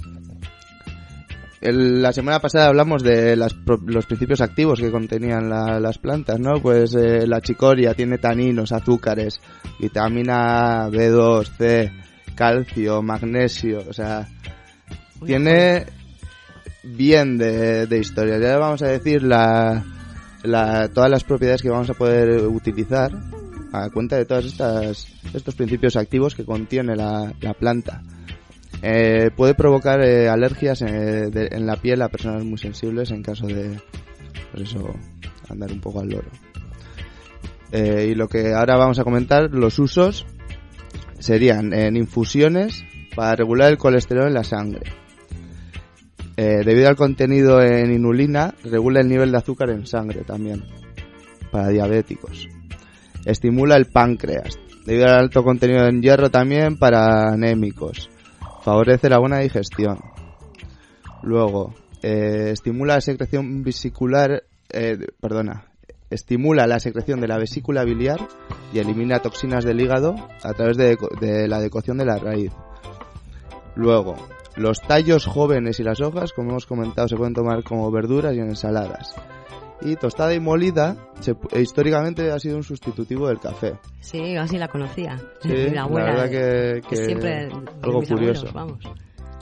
A: El, la semana pasada hablamos de las, los principios activos que contenían la, las plantas, ¿no? Pues eh, la chicoria tiene taninos, azúcares, vitamina B dos, C, calcio, magnesio, o sea, Uy, tiene bien de, de historia. Ya vamos a decir la, la, todas las propiedades que vamos a poder utilizar a cuenta de todos estas, estos principios activos que contiene la, la planta. Eh, puede provocar eh, alergias eh, de, en la piel a personas muy sensibles en caso de, por eso, andar un poco al loro. Eh, y lo que ahora vamos a comentar, los usos, serían en infusiones para regular el colesterol en la sangre. Eh, debido al contenido en inulina, regula el nivel de azúcar en sangre también, para diabéticos. Estimula el páncreas, debido al alto contenido en hierro también para anémicos. Favorece la buena digestión. Luego, eh, estimula la secreción vesicular, eh, perdona, estimula la secreción de la vesícula biliar y elimina toxinas del hígado a través de, de la decocción de la raíz. Luego, los tallos jóvenes y las hojas, como hemos comentado, se pueden tomar como verduras y en ensaladas. Y tostada y molida, se, históricamente ha sido un sustitutivo del café.
F: Sí, así la conocía.
A: Sí,
F: mi abuela,
A: la verdad que, que
F: siempre
A: algo
F: mis
A: curioso.
F: Abuelos, vamos.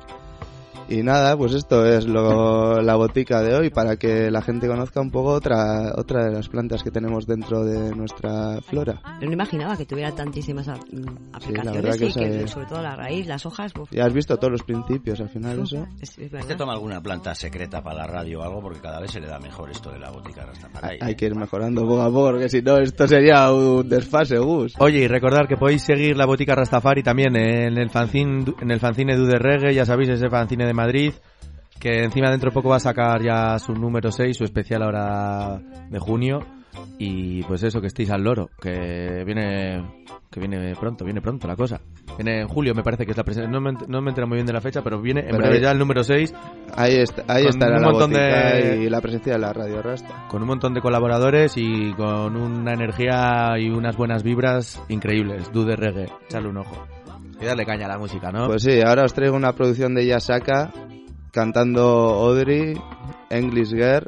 A: Y nada, pues esto es lo, la botica de hoy, para que la gente conozca un poco otra otra de las plantas que tenemos dentro de nuestra flora.
F: Yo no imaginaba que tuviera tantísimas a, aplicaciones,
A: sí,
F: sí,
A: que,
F: que
A: es,
F: sobre todo la raíz, las hojas. Uf.
A: Ya has visto todos los principios al final,
F: Uf,
A: eso.
F: Es, es
E: ¿Este toma alguna planta secreta para la radio o algo? Porque cada vez se le da mejor esto de la botica Rastafari.
A: Hay, hay que ir mejorando poco a poco, porque si no esto sería un desfase, Gus.
B: Oye, y recordar que podéis seguir la botica Rastafari también en el fanzine, en el fanzine Du de Reggae, ya sabéis, ese fanzine de Madrid, que encima dentro de poco va a sacar ya su número seis, su especial ahora de junio, y pues eso, que estéis al loro, que viene que viene pronto, viene pronto la cosa. Viene en julio, me parece que es la presencia, no me, no me entero muy bien de la fecha, pero viene en
A: pero
B: breve
A: ahí,
B: ya el número seis.
A: Ahí está, ahí estará
B: un
A: la
B: montón
A: botica
B: de,
A: y la presencia de la Radio Rasta.
B: Con un montón de colaboradores y con una energía y unas buenas vibras increíbles. Du de Reggae, echarle un ojo. Y darle caña a la música, ¿no?
A: Pues sí, ahora os traigo una producción de Yasaka, cantando Audrey, English Girl,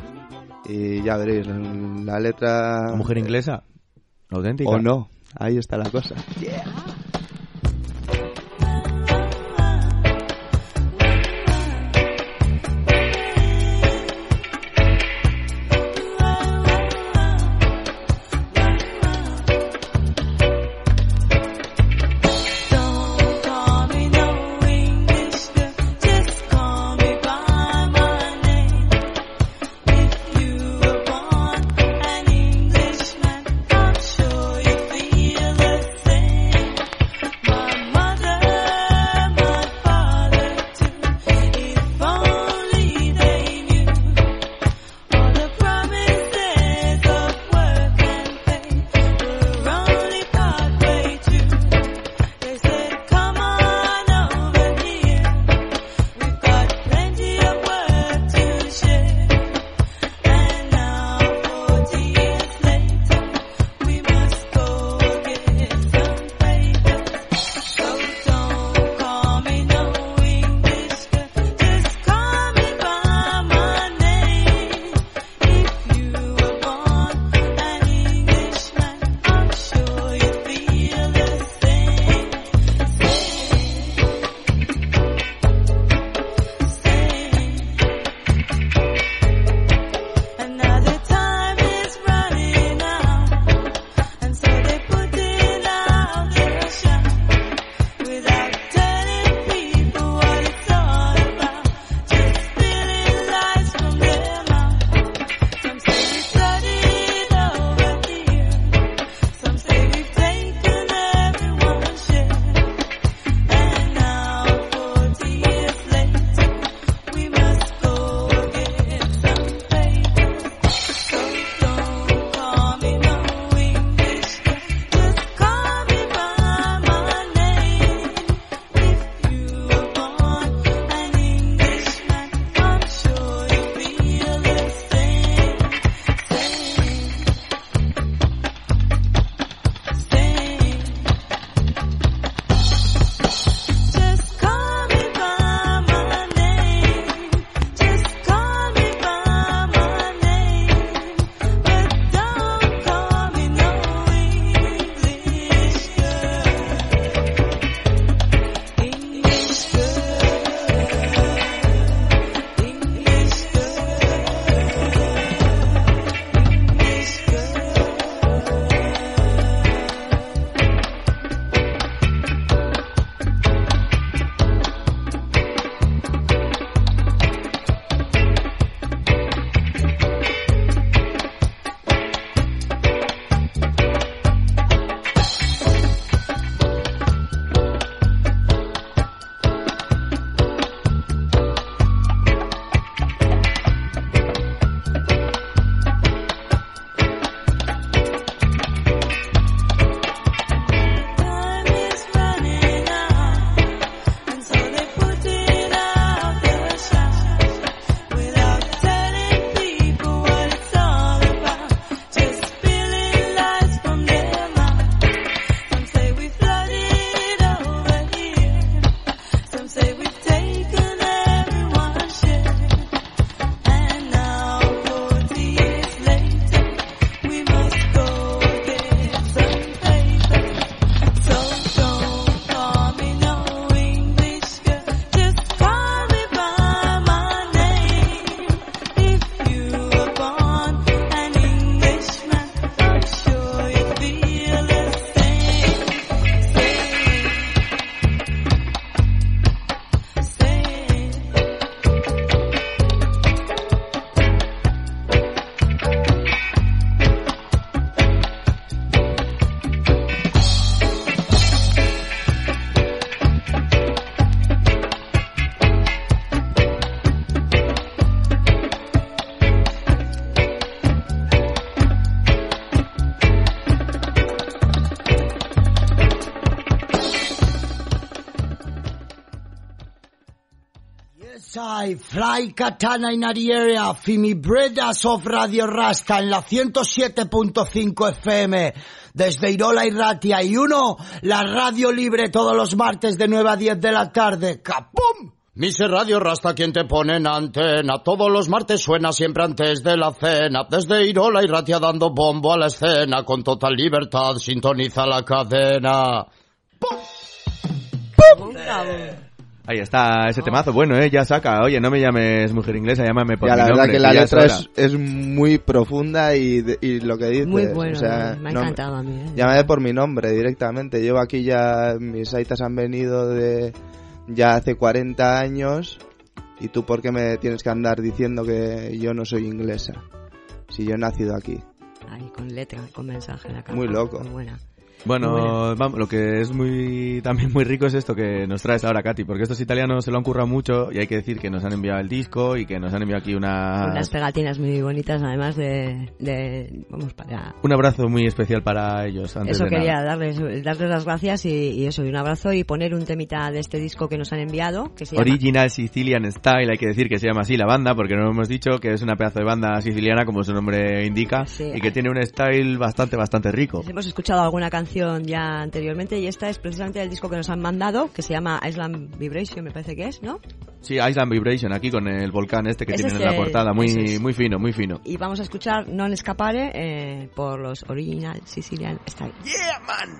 A: y ya veréis, la letra...
B: ¿La mujer inglesa? ¿Auténtica?
A: O no, ahí está la cosa.
B: Yeah.
O: Don't call me no English girl, just call me by
N: Sai, Fly Katana in the area, Fimi Bredas of Radio Rasta en la ciento siete punto cinco F M, desde Irola y Ratia, y uno, la radio libre todos los martes de nueve a diez de la tarde. ¡Capum! Mise Radio Rasta, quien te pone en antena, todos los martes suena siempre antes de la cena, desde Irola y Ratia dando bombo a la escena, con total libertad sintoniza la cadena. ¡Pum! ¡Pum!
B: Ahí está ese temazo, bueno, eh, ya saca, oye, no me llames mujer inglesa, llámame por
A: ya,
B: mi
A: la
B: nombre.
A: verdad que la
B: que
A: letra
B: es,
A: es, es muy profunda y, y lo que dices,
F: muy bueno,
A: o sea,
F: me ha
A: no,
F: encantado a mí. Eh.
A: Llámame por mi nombre directamente, llevo aquí ya, mis aitas han venido de ya hace cuarenta años y tú por qué me tienes que andar diciendo que yo no soy inglesa, si yo he nacido aquí.
F: Ahí, con letra, con mensaje en la cara.
A: Muy loco.
F: Muy buena.
B: Bueno, vamos, lo que es muy también muy rico es esto que nos traes ahora, Katy, porque estos italianos se lo han currado mucho y hay que decir que nos han enviado el disco y que nos han enviado aquí una...
F: unas pegatinas muy bonitas, además de... de vamos, para...
B: Un abrazo muy especial para ellos. Antes
F: eso
B: de
F: quería
B: nada.
F: darles, darles las gracias y, y eso, y un abrazo y poner un temita de este disco que nos han enviado, que se llama...
B: Original Sicilian Style, hay que decir que se llama así la banda, porque no lo hemos dicho, que es una pedazo de banda siciliana, como su nombre indica,
F: sí,
B: y que tiene un style bastante, bastante rico.
F: Hemos escuchado alguna canción ya anteriormente y esta es precisamente el disco que nos han mandado, que se llama Island Vibration, me parece que es, ¿no?
B: Sí, Island Vibration, aquí con el volcán este que
F: ese
B: tienen
F: es
B: en la
F: el,
B: portada, muy
F: es.
B: muy fino, muy fino.
F: Y vamos a escuchar Non Escapare eh, por los Original Sicilian Style.
N: Yeah, man!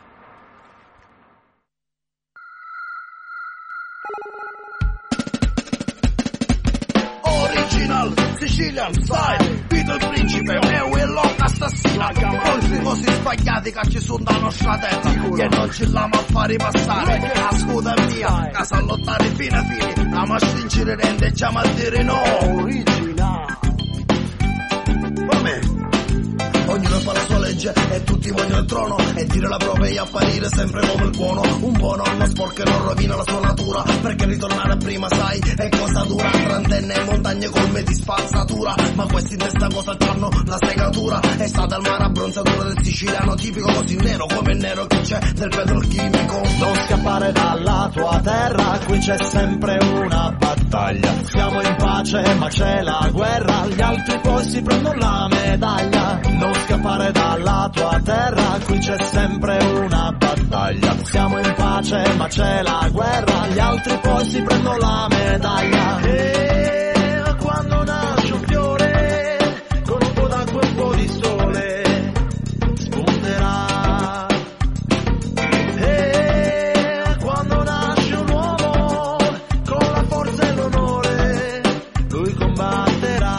N: Original Sicilian Style, Vito il principe e quello assassina, poi così sbagliati che ci sono da nostra terra, che non ci l'amo a fare passare, la scuda mia, casa a lottare fino a fine, la ma stringere rende e ci a dire no. Original. Vabbè. Ognuno fa la sua legge e tutti vogliono il trono e dire la propria e apparire sempre come il buono. Un buono non sporca e non rovina la sua natura, perché ritornare a prima sai è cosa dura. Trentenne e montagne colme di spazzatura, ma questi in testa cosa c'hanno? La segatura è stata al mare abbronzatura del siciliano tipico, così nero come il nero che c'è del petrolchimico. Non scappare dalla tua terra, qui c'è sempre una battaglia. Siamo in pace ma c'è la guerra, gli altri poi si prendono la medaglia. Non scappare dalla tua terra, qui c'è sempre una battaglia. Siamo in pace ma c'è la guerra, gli altri poi si prendono la medaglia. E quando nasce un fiore, con un po' d'acqua e un po' di sole, spunterà. E quando nasce un uomo, con la forza e l'onore, lui combatterà.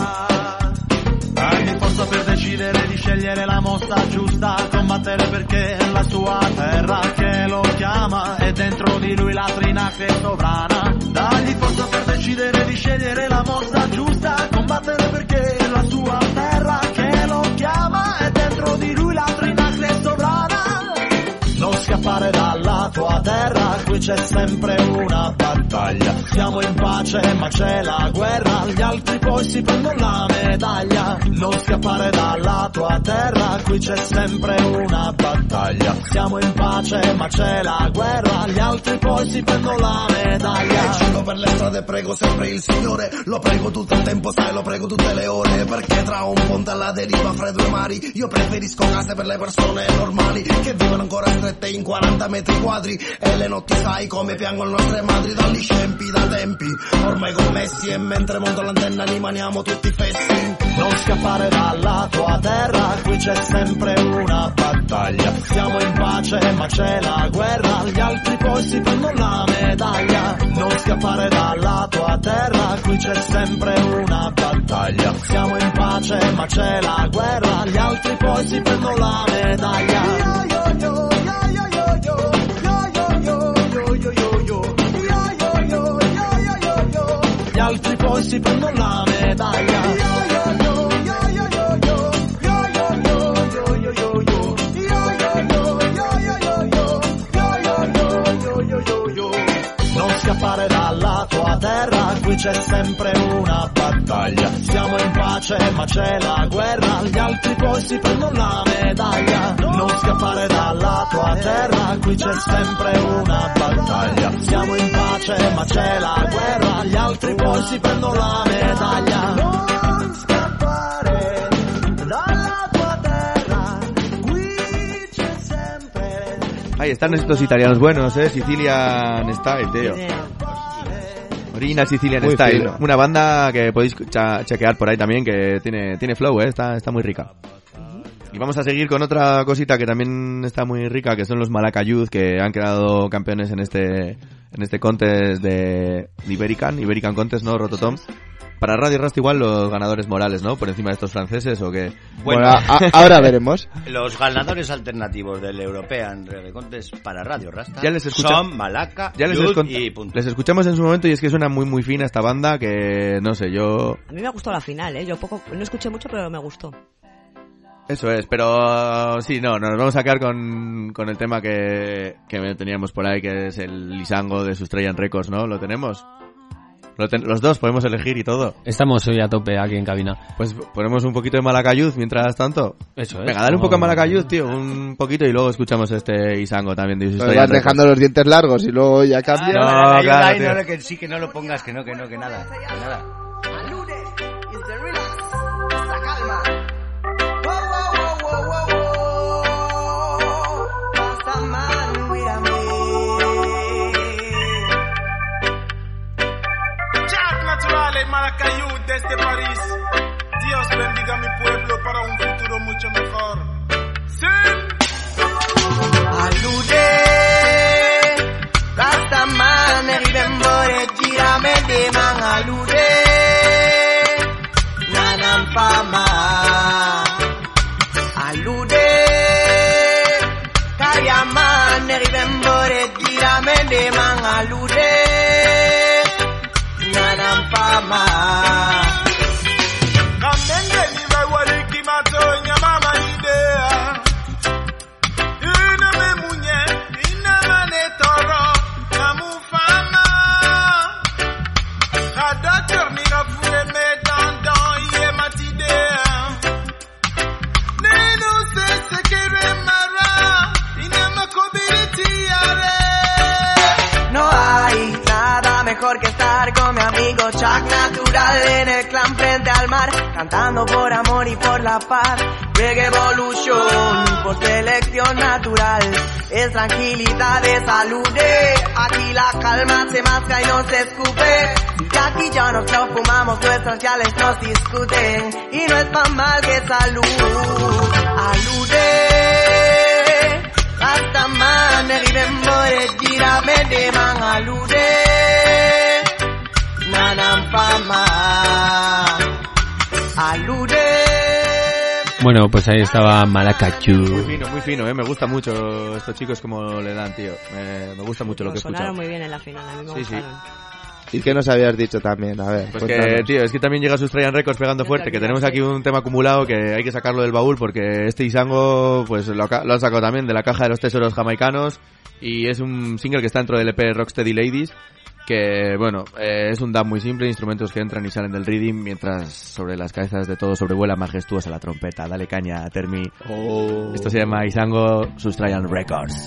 N: Hai forza per decidere di scegliere la mossa giusta, combattere perché la sua terra che lo chiama e dentro di lui la trinacle sovrana. Dagli forza per decidere di scegliere la mossa giusta, combattere perché la sua terra che lo chiama e dentro di lui la trinacle sovrana. Non scappare dalla tua terra, qui c'è sempre una battaglia. Siamo in pace ma c'è la guerra, gli altri poi si prendono la medaglia. Non scappare dalla tua terra, qui c'è sempre una battaglia. Siamo in pace ma c'è la guerra, gli altri poi si prendono la medaglia. E giro per le strade prego sempre il Signore, lo prego tutto il tempo sai, lo prego tutte le ore, perché tra un ponte alla deriva fra i due mari io preferisco case per le persone normali che vivono ancora strette in quaranta metri quadri, e le notti sai come piangono le nostre madri dagli scempi da tempi ormai commessi, e mentre monto l'antenna rimaniamo tutti fessi. Non scappare dalla tua terra, qui c'è sempre una battaglia. Siamo in pace ma c'è la guerra, gli altri poi si prendono la medaglia. Non scappare dalla tua terra, qui c'è sempre una battaglia. Siamo in pace ma c'è la guerra, gli altri poi si prendono la medaglia. Yo, yo, yo, yo, yo, yo, yo. Gli altri poi si prendono la medaglia. Non scappare dalla tua terra, qui c'è sempre una battaglia. Siamo in pace ma c'è la guerra, gli altri poi si prendono la medaglia. Non scappare dalla tua terra, qui c'è sempre una battaglia. Siamo in pace ma c'è la guerra, gli altri poi si prendono la medaglia. Non scappare dalla tua terra, qui c'è sempre.
B: Ahí están estos italianos buenos, eh, Sicilian Style, tío. Original Sicilian
A: Muy
B: Style,
A: fino.
B: una banda que podéis cha- chequear por ahí también, que tiene tiene flow, eh, está está muy rica. Y vamos a seguir con otra cosita que también está muy rica, que son los Malaca Youth, que han quedado campeones en este en este contest de Iberican, Iberican Contest, ¿no, Rototom? Para Radio Rasta igual los ganadores morales, ¿no? Por encima de estos franceses, ¿o qué?
A: Bueno, a- a- ahora veremos.
E: Los ganadores alternativos del European Reggae Contest para Radio Rasta
B: Ya les escucha-
E: son Malaca,
B: Ya les,
E: Youth
B: escon-
E: y punto.
B: les escuchamos en su momento y es que suena muy muy fina esta banda que, no sé, yo...
F: A mí me ha gustado la final, ¿eh? Yo poco, no escuché mucho, pero me gustó.
B: Eso es, pero sí, no, nos vamos a quedar con, con el tema que, que teníamos por ahí, que es el Lisango de Sustrayan Records, ¿no? ¿Lo tenemos? Lo ten- los dos podemos elegir y todo.
G: Estamos hoy a tope aquí en cabina.
B: Pues ponemos un poquito de Malacayuz mientras tanto.
G: Eso es.
B: Venga, dale un poco de Malacayuz, tío, un poquito y luego escuchamos este Isango también de
A: Pero
B: Sustrayan
A: vas
B: Records.
A: dejando los dientes largos y luego ya cambia.
B: No,
E: Ayuda,
B: claro,
E: ay,
B: tío.
E: no, que sí, que no lo pongas, que no, que no, que nada, que nada.
J: Chat Naturales, Maracayú desde París. Dios bendiga mi pueblo para un futuro mucho mejor. Sí.
I: Alude, Rastaman, ribembore, girame de man, alude, nanam fama, alude, kayaman, ribembore, girame de man, alude, nanam fama.
J: Kamenge niwe wariki mato nyamama idea. Ina me munye, ina mane toro, namufama. Kadator nina fure me dandan iye matidea. Nenu se sekere mara, ina makobiriti yare.
I: No hay nada mejor que estar con mi amigo Chuck Natural en el clan frente al mar, cantando por amor y por la paz. Reggae Evolution, por selección natural, es tranquilidad de salud. eh. Aquí la calma se masca y no se escupe. Y aquí ya nos lo fumamos, nuestras yales nos discuten. Y no es tan mal que salud. Alude. Hasta man, ribembore, girame de man, alude, nanam fama, alude.
G: Bueno, pues ahí estaba Malacayú.
B: Muy fino, muy fino, eh. Me gusta mucho estos chicos como le dan, tío. Me, me gusta mucho lo que he
F: Sonaron
B: escuchado.
F: muy bien en la final, a mí me
B: Sí, sí.
F: gustaron.
A: ¿Y qué nos habías dicho también? A ver,
B: Pues
A: cuéntanos.
B: que, tío, es que también llega Sustrayan Records pegando fuerte, que tenemos aquí un tema acumulado que hay que sacarlo del baúl porque este Isango, pues lo, ca- lo han sacado también de la caja de los tesoros jamaicanos y es un single que está dentro del E P Rocksteady Ladies, que, bueno, eh, es un dub muy simple, instrumentos que entran y salen del rhythm mientras sobre las cabezas de todos sobrevuela majestuosa la trompeta. Dale caña, Termi.
A: Oh.
B: Esto se llama Isango Sustrayan Records.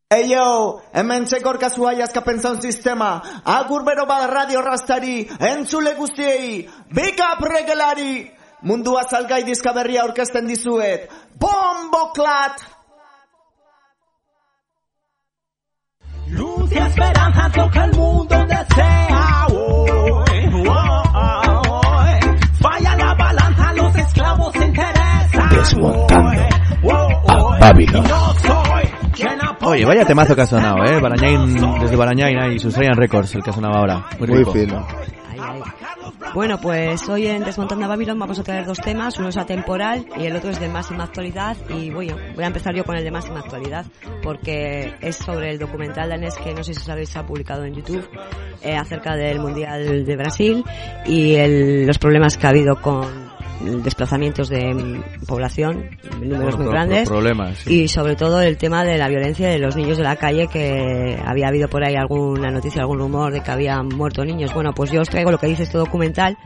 N: Eyo, hemen txekorka zuaiaz kapentzan sistema. Agur bero bada radio rastari, entzule guztiei, big up regelari. Mundua salgai dizka berria aurkezten dizuet. Bomboklat!
O: Luz y esperanza toca el mundo desea hoy, hoy. Falla la balanza, los esclavos se interesan.
B: Desmontando a Babylon. Oye, vaya temazo que ha sonado, ¿eh? Barañain, desde Barañain y Sustrayan Records, el que ha sonado ahora. Muy,
A: Muy
B: rico.
A: fino.
F: Ay, ay. Bueno, pues hoy en Desmontando a Babylon vamos a traer dos temas, uno es atemporal y el otro es de máxima actualidad. Y bueno, voy a empezar yo con el de máxima actualidad porque es sobre el documental danés que no sé si sabéis se ha publicado en YouTube eh, acerca del Mundial de Brasil y el, los problemas que ha habido con desplazamientos de población, números muy grandes,
B: problemas, sí.
F: Y sobre todo el tema de la violencia de los niños de la calle, que había habido por ahí alguna noticia, algún rumor de que habían muerto niños. Bueno, pues yo os traigo lo que dice este documental.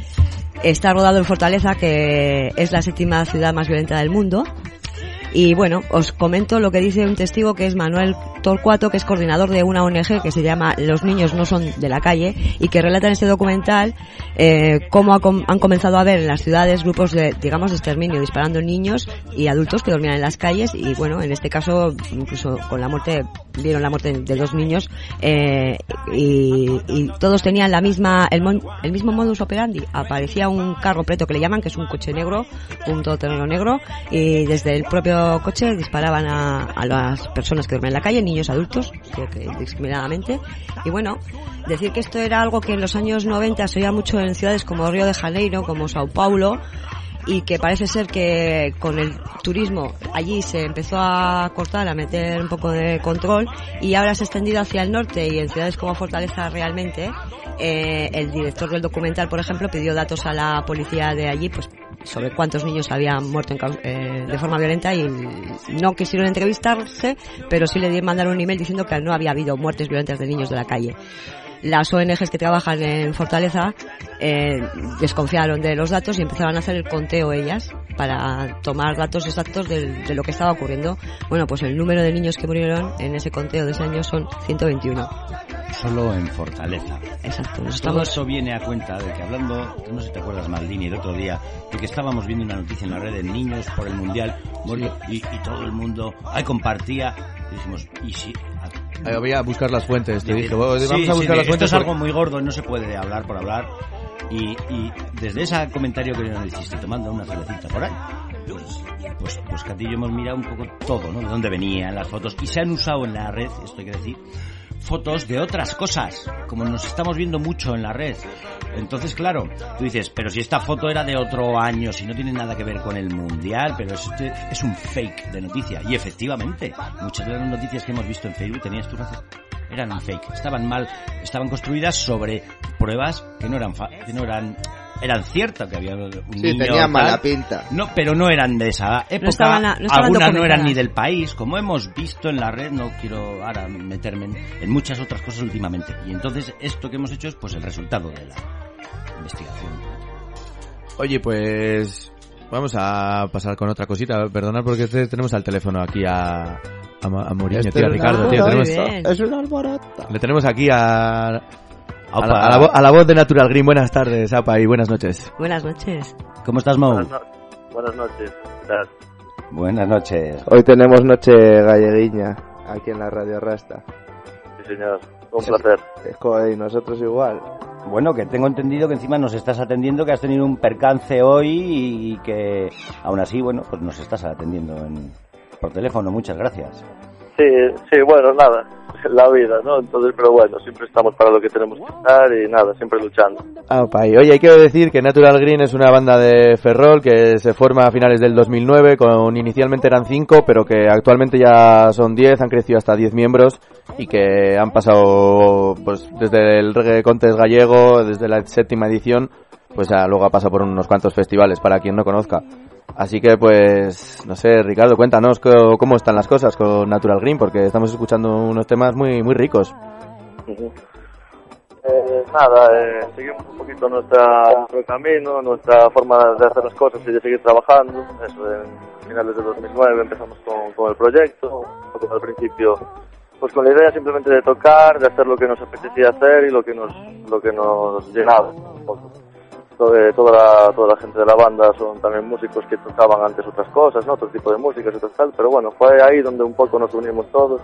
F: Está rodado en Fortaleza, que es la séptima ciudad más violenta del mundo. Y bueno, os comento lo que dice un testigo que es Manuel Torcuato, que es coordinador de una O N G que se llama Los Niños No Son de la Calle, y que relata en este documental eh, cómo ha com- han comenzado a ver en las ciudades grupos de, digamos, de exterminio, disparando niños y adultos que dormían en las calles. Y bueno, en este caso, incluso con la muerte, vieron la muerte de dos niños, eh, y, y todos tenían la misma, el, mon- el mismo modus operandi. Aparecía un carro preto que le llaman, que es un coche negro, un todoterreno negro, y desde el propio coche disparaban a, a las personas que duermen en la calle, niños, adultos, creo que discriminadamente. Y bueno, decir que esto era algo que en los años noventa se oía mucho en ciudades como Río de Janeiro, como Sao Paulo, y que parece ser que con el turismo allí se empezó a cortar, a meter un poco de control, y ahora se ha extendido hacia el norte, y en ciudades como Fortaleza realmente eh, el director del documental, por ejemplo, pidió datos a la policía de allí, pues sobre cuántos niños habían muerto en, eh, de forma violenta, y no quisieron entrevistarse, pero sí le mandaron un email diciendo que no había habido muertes violentas de niños de la calle. Las O N Ges que trabajan en Fortaleza eh, desconfiaron de los datos y empezaron a hacer el conteo ellas para tomar datos exactos de, de lo que estaba ocurriendo. Bueno, pues el número de niños que murieron en ese conteo de ese año son ciento veintiuno.
E: Solo en Fortaleza.
F: Exacto. Nos
E: Todo
F: estamos...
E: eso viene a cuenta de que hablando, no sé si te acuerdas, Maldini, el otro día, de que estábamos viendo una noticia en la red de niños por el Mundial, bueno, y, y todo el mundo ahí compartía, y dijimos, ¿y si...?
B: Ahí voy a buscar las fuentes, te
E: Sí,
B: dije, vamos
E: sí,
B: a buscar
E: sí,
B: las
E: esto
B: fuentes.
E: es algo
B: porque-
E: muy gordo, no se puede hablar por hablar. Y, y desde ese comentario que nos hiciste tomando una cervecita por ahí, pues, pues, pues Katy y yo hemos mirado un poco todo, ¿no? De dónde venían las fotos, y se han usado en la red, esto hay que decir, fotos de otras cosas, como nos estamos viendo mucho en la red. Entonces, claro, tú dices, pero si esta foto era de otro año, si no tiene nada que ver con el Mundial, pero este es un fake de noticia. Y efectivamente, muchas de las noticias que hemos visto en Facebook, tenías tu razón, eran un fake, estaban mal, estaban construidas sobre pruebas que no eran, fa- que no eran, eran ciertas, que había un
A: Sí,
E: niño
A: tenían
E: tal.
A: mala pinta.
E: No, pero no eran de esa época,
F: No estaban a- no estaban
E: algunas no eran
F: documentadas.
E: ni del país, como hemos visto en la red. No quiero ahora meterme en, en muchas otras cosas últimamente. Y entonces esto que hemos hecho es pues el resultado de la investigación.
B: Oye, pues vamos a pasar con otra cosita. Perdonad porque te- tenemos al teléfono aquí a, a, Ma- a Mourinho,
A: Este
B: tío, a
A: es
B: Ricardo,
A: una
B: tío. Tenemos,
A: alboroto, es una alborota.
B: le tenemos aquí a, a,
E: Opa.
B: la, a, la, vo- a la voz de Natural Green. Buenas tardes, Apa, y buenas noches.
F: Buenas noches.
E: ¿Cómo estás, Mo?
L: Buenas, no- buenas noches. ¿Qué tal?
E: Buenas noches.
A: Hoy tenemos noche galleguiña aquí en la Radio Rasta.
L: Sí, señor. Un placer.
A: Eh, joder, y nosotros igual.
E: Bueno, que tengo entendido que encima nos estás atendiendo, que has tenido un percance hoy y que aún así, bueno, pues nos estás atendiendo en, por teléfono. Muchas gracias.
L: Sí, sí, bueno, nada. La vida, ¿no? Entonces, pero bueno, siempre estamos para lo que tenemos que estar y nada, siempre luchando.
B: Apa, y oye, quiero decir que Natural Green es una banda de Ferrol que se forma a finales del dos mil nueve, con inicialmente eran cinco, pero que actualmente ya son diez, han crecido hasta diez miembros y que han pasado pues desde el Reggae Contest gallego, desde la séptima edición, pues ya luego ha pasado por unos cuantos festivales, para quien no conozca. Así que pues, no sé, Ricardo, cuéntanos co- cómo están las cosas con Natural Green, porque estamos escuchando unos temas muy muy ricos.
L: Ujú. Eh, nada, eh, seguimos un poquito nuestra, nuestro camino, nuestra forma de hacer las cosas y de seguir trabajando. Eso, en finales de dos mil nueve empezamos con, con el proyecto, como al principio
P: pues con la idea simplemente de tocar, de hacer lo que nos apetecía hacer y lo que nos lo que nos llenaba un poco. Todo, toda la toda la gente de la banda son también músicos que tocaban antes otras cosas, ¿no? Otro tipo de música, otras tal, pero bueno, fue ahí donde un poco nos unimos todos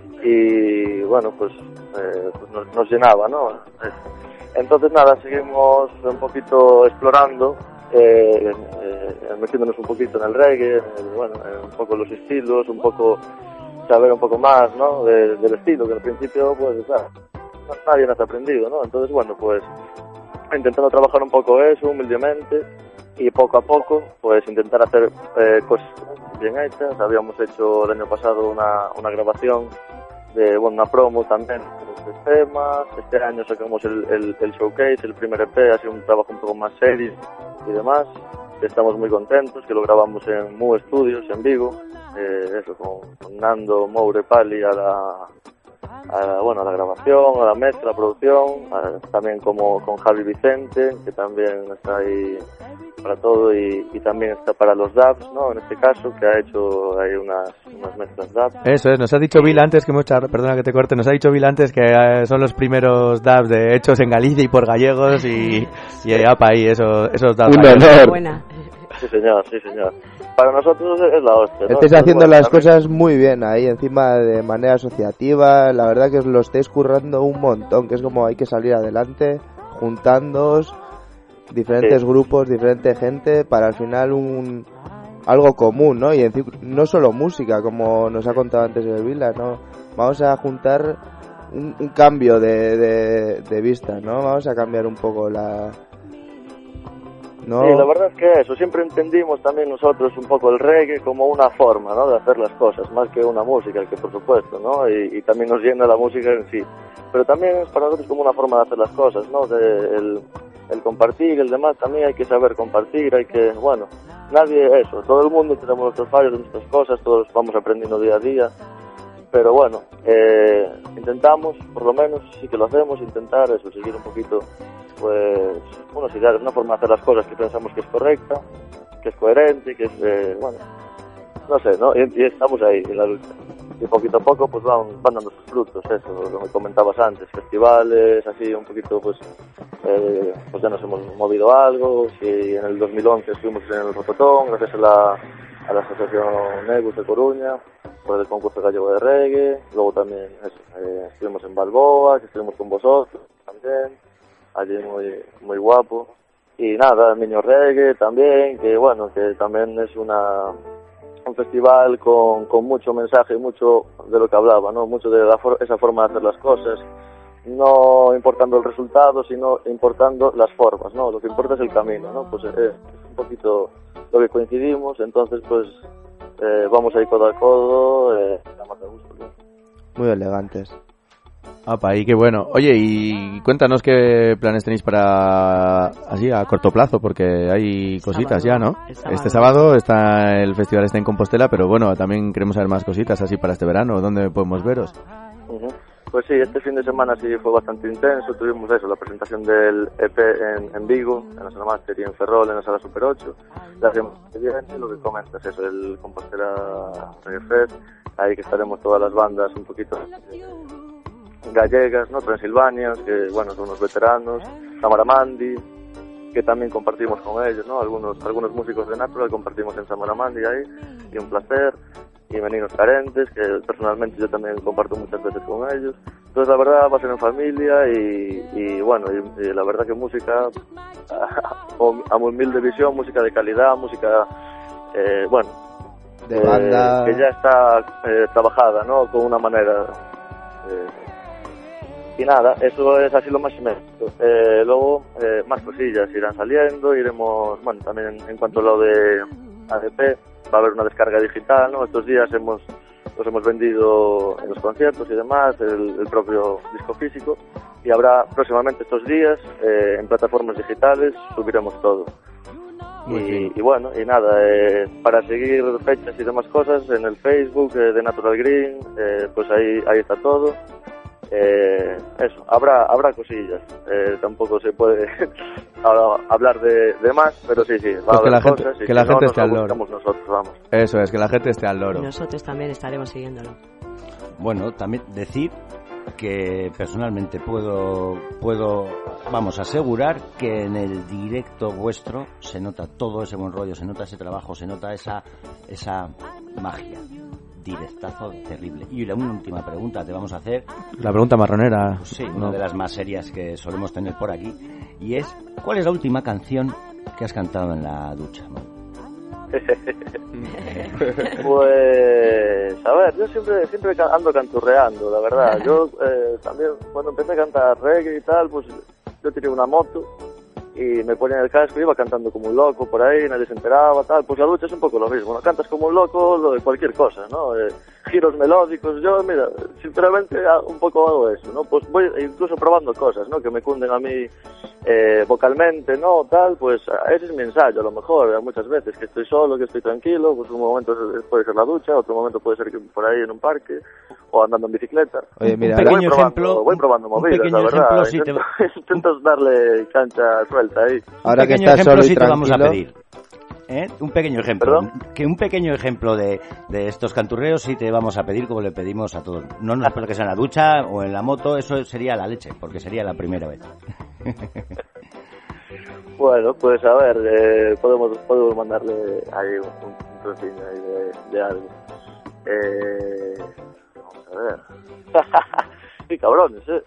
P: y bueno, pues, eh, pues nos, nos llenaba, ¿no? Entonces nada, seguimos un poquito explorando, eh, eh, metiéndonos un poquito en el reggae, en, bueno, en un poco los estilos, un poco saber un poco más, ¿no? De, del estilo, que al principio, pues, claro, nadie nos ha aprendido, ¿no? Entonces, bueno, pues, intentando trabajar un poco eso, humildemente, y poco a poco, pues, intentar hacer eh, cosas bien hechas. Habíamos hecho el año pasado una, una grabación de, bueno, una promo también de los temas. Este año sacamos el, el, el showcase, el primer E P, ha sido un trabajo un poco más serio y demás. Estamos muy contentos, que lo grabamos en Mu Studios, en Vigo, eh, eso, con, con Nando, Moure, Pali a la, a la, bueno, a la grabación, a la mezcla, a la producción, a, también como con Javi Vicente, que también está ahí para todo, y, y también está para los dubs, ¿no? En este caso, que ha hecho ahí unas, unas mezclas dubs.
B: Eso es, nos ha dicho Bill antes, que mucha, perdona que te corte, nos ha dicho Bill antes que eh, son los primeros dubs de, hechos en Galicia y por gallegos, y, y apa ahí, esos, esos dubs.
A: Un honor.
F: Buena.
P: Sí, señor, sí, señor. Para nosotros es la hostia, ¿no?
A: Estáis haciendo las cosas muy bien ahí, encima de manera asociativa. La verdad que os lo estáis currando un montón, que es como hay que salir adelante, juntándoos, diferentes sí. grupos, diferente gente, para al final un algo común, ¿no? Y encima, no solo música, como nos ha contado antes el Vila, ¿no? Vamos a juntar un, un cambio de, de, de vista, ¿no? Vamos a cambiar un poco la... No.
P: Sí, la verdad es que eso, siempre entendimos también nosotros un poco el reggae como una forma, ¿no?, de hacer las cosas, más que una música, que por supuesto, ¿no?, y, y también nos llena la música en sí, pero también es para nosotros como una forma de hacer las cosas, ¿no?, de, el, el compartir, el demás también hay que saber compartir, hay que, bueno, nadie, eso, todo el mundo tenemos nuestros fallos, nuestras cosas, todos vamos aprendiendo día a día, pero bueno, eh, intentamos, por lo menos, sí que lo hacemos, intentar eso, seguir un poquito, pues, unos ideales, una forma de hacer las cosas que pensamos que es correcta, que es coherente, que es, eh, bueno, no sé, ¿no? Y, y estamos ahí en la lucha. Y poquito a poco, pues van, van dando sus frutos, eso, lo que comentabas antes, festivales, así, un poquito, pues, eh, pues ya nos hemos movido algo, si en el dos mil once estuvimos en el Rototón, gracias a la, a la asociación Negus de Coruña, por el concurso gallego de reggae, luego también eso, eh, estuvimos en Balboa, que estuvimos con vosotros también, allí muy muy guapo, y nada, Niño Reggae también, que bueno, que también es una un festival con, con mucho mensaje, mucho de lo que hablaba, ¿no?, mucho de la for- esa forma de hacer las cosas, no importando el resultado, sino importando las formas, ¿no?, lo que importa es el camino, ¿no?, pues es un poquito lo que coincidimos, entonces pues eh, vamos ahí codo a codo, eh, más de gusto, ¿no?
A: Muy elegantes.
B: Apa, y qué bueno. Oye, y cuéntanos qué planes tenéis para, así, a corto plazo, porque hay cositas ya, ¿no?
F: sábado.
B: Este sábado está el festival está en Compostela, pero bueno, también queremos saber más cositas así para este verano. ¿Dónde podemos veros?
P: Uh-huh. Pues sí, este fin de semana sí fue bastante intenso. Tuvimos eso, la presentación del E P en, en Vigo, en la Sala Master, y en Ferrol, en la Sala Super ocho. La hacemos bien, lo que comentas, eso, el Compostela Reggae Fest, ahí que estaremos todas las bandas un poquito gallegas, ¿no?, transilvanias, que bueno, son unos veteranos, Samaramandi, que también compartimos con ellos, ¿no?, algunos algunos músicos de Natural compartimos en Samaramandi ahí, y un placer, y Meninos Carentes, que personalmente yo también comparto muchas veces con ellos. Entonces la verdad va a ser en familia, y, y bueno, y, y la verdad que música a, a muy humilde visión, música de calidad, música, eh, bueno,
A: de banda,
P: eh, que ya está eh, trabajada, ¿no?, con una manera... Eh, Y nada, eso es así lo más inmediato. Eh, luego, eh, más cosillas irán saliendo, iremos, bueno, también en, en cuanto a lo de A D P, va a haber una descarga digital, ¿no? Estos días hemos, los hemos vendido en los conciertos y demás, el, el propio disco físico, y habrá próximamente estos días, eh, en plataformas digitales, subiremos todo. Y, y bueno, y nada, eh, para seguir fechas y demás cosas, en el Facebook eh, de Natural Green, eh, pues ahí, ahí está todo. Eh, eso, habrá habrá cosillas, eh, tampoco se puede hablar de, de más, pero sí, sí, va
B: pues
P: a
B: que
P: haber
B: la gente,
P: cosas, y
B: que la
P: si
B: gente
P: no,
B: esté al
P: nos
B: loro.
P: nosotros, vamos.
B: Eso es, que la gente esté al loro.
F: Y nosotros también estaremos siguiéndolo.
E: Bueno, también decir que personalmente puedo, puedo, vamos, asegurar que en el directo vuestro se nota todo ese buen rollo, se nota ese trabajo, se nota esa, esa magia. Directazo terrible. Y una última pregunta te vamos a hacer.
B: La pregunta marronera.
E: Sí, una de las más serias que solemos tener por aquí. Y es, ¿cuál es la última canción que has cantado en la ducha, ¿no?
P: Pues, a ver, yo siempre siempre ando canturreando, la verdad. Yo eh, también, cuando empecé a cantar reggae y tal, pues yo tiré una moto y me ponía el casco y iba cantando como un loco por ahí, nadie se enteraba, tal. Pues la ducha es un poco lo mismo, ¿no? Cantas como un loco lo de cualquier cosa, ¿no? Eh, giros melódicos, yo, mira, sinceramente un poco hago eso, ¿no? Pues voy incluso probando cosas, ¿no? Que me cunden a mí eh, vocalmente, ¿no? Tal, pues ese es mi ensayo, a lo mejor, muchas veces, que estoy solo, que estoy tranquilo, pues un momento puede ser la ducha, otro momento puede ser que por ahí en un parque, o andando en bicicleta.
E: Oye, mira, un
P: voy
E: pequeño
P: probando,
E: ejemplo,
P: voy probando
E: un
P: movidas,
E: pequeño
P: la verdad.
E: ejemplo, si
P: intento,
E: te...
P: intento darle cancha suelta ahí.
E: Ahora un pequeño ejemplo sí te vamos a pedir. ¿Eh? Un pequeño ejemplo. ¿Perdón? Que un pequeño ejemplo de, de estos canturreos sí te vamos a pedir, como le pedimos a todos. No nos espero que sea en la ducha o en la moto, eso sería la leche, porque sería la primera vez.
P: Bueno, pues a ver, eh, podemos podemos mandarle ahí un, un trocillo ahí de, de algo. Eh, vamos a ver. ¡Qué cabrones, eh!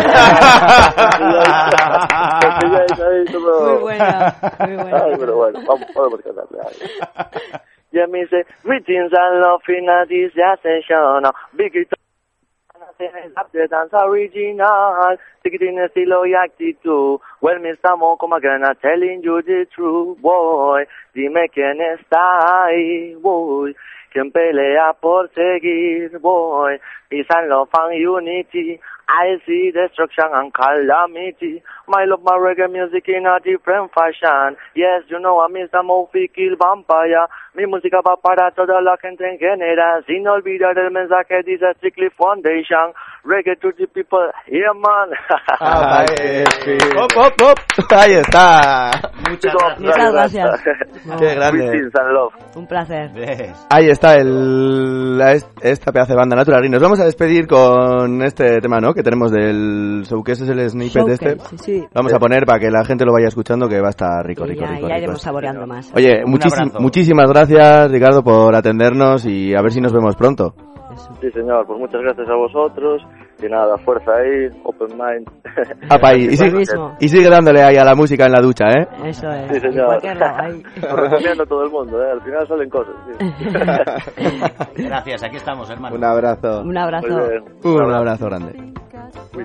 F: Muy buena, muy buena.
P: Ay, pero bueno, vamos, podemos cantarle algo. Yeah, me say, greetings and love in this session. Big it up, the dance original. Take it in a estilo y actitud. Well, me estamos como gana telling you the truth, boy. Dime quién está ahí, boy. Quien pelea por seguir, boy. Peace and love and unity. I see destruction and calamity. My love, my reggae music in a different fashion. Yes, you know, I miss the Mofi Kill Vampire. Mi música va para toda la gente en general. Sin olvidar el mensaje, dice Strictly Foundation. Reggae to the people, yeah, man.
B: Ah, hop, hop, hop. Ahí está.
F: Muchas gracias. Muchas gracias.
B: Qué grande.
F: Un placer.
B: Ahí está el esta pedazo de banda Natural. Y nos vamos a despedir con este tema, ¿no? Que tenemos del showcase, es el snippet de este.
F: Sí, sí.
B: Vamos a poner para que la gente lo vaya escuchando, que va a estar rico, rico,
F: ya,
B: rico.
F: Ya
B: rico.
F: iremos saboreando más.
B: Oye, muchísim, muchísimas gracias, Ricardo, por atendernos y a ver si nos vemos pronto.
P: Sí, señor, pues muchas gracias a vosotros. Y nada, fuerza ahí, open mind.
B: Apa, ahí. Y, sigue, y sigue dándole ahí a la música en la ducha, ¿eh?
F: Eso es.
P: Sí, señor.
F: Lado,
P: Lo recomiendo a todo el mundo, ¿eh? Al final salen cosas. Sí.
E: Gracias, aquí estamos, hermano.
A: Un abrazo.
F: Un abrazo.
B: Un, Un abrazo grande.
P: Uy.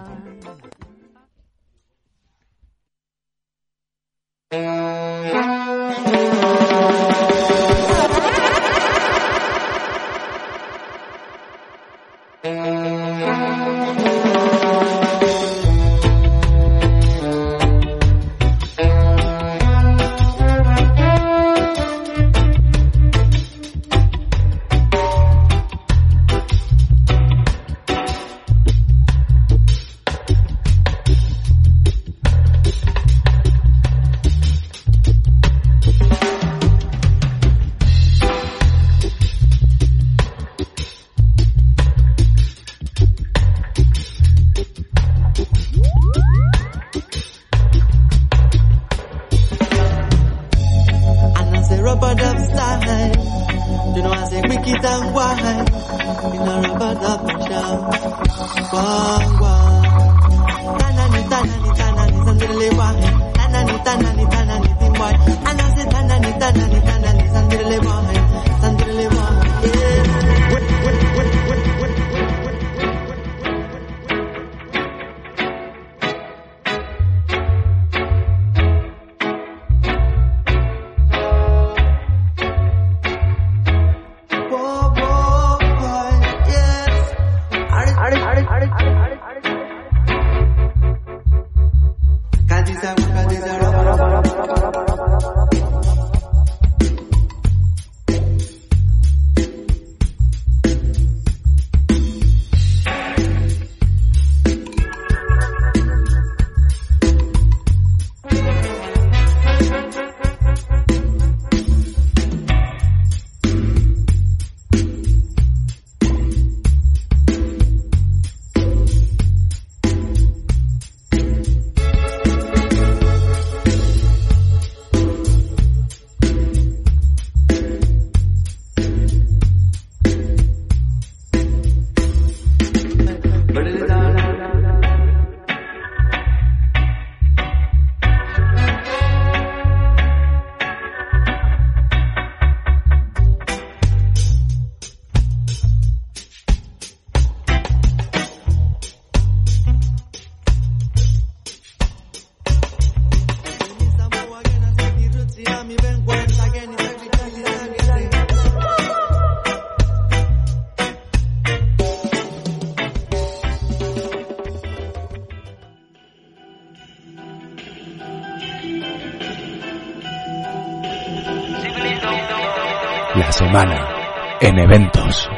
Q: semana en eventos.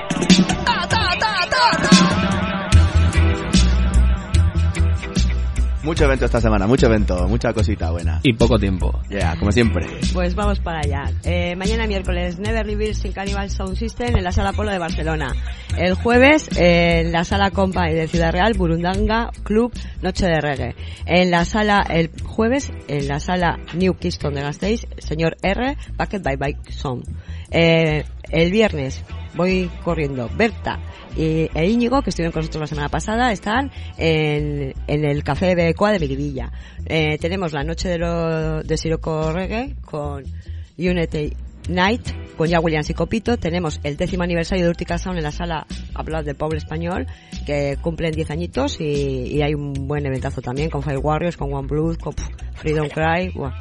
B: Mucho evento esta semana, mucho evento, mucha cosita buena.
G: Y poco tiempo.
B: Ya, yeah, como siempre.
F: Pues vamos para allá. Eh, mañana miércoles, Never Reveals in Cannibal Sound System en la Sala Polo de Barcelona. El jueves, eh, en la Sala Company de Ciudad Real, Burundanga Club, Noche de Reggae. En la sala, el jueves, en la Sala New Kingston de Gasteiz, Señor R, Bucket by Bike Sound. Eh, el viernes, voy corriendo, Berta y e Íñigo, que estuvieron con nosotros la semana pasada, están en, en el Café de Coa de Miribilla. Eh, tenemos la noche de, lo, de Siroco Reggae con Unity Night, con Ya Williams y Copito. Tenemos el décimo aniversario de Urtica Sound en la sala Hablar del Pueblo Español, que cumplen diez añitos, y, y hay un buen eventazo también con Fire Warriors, con One Blood, con Freedom Cry. Wow.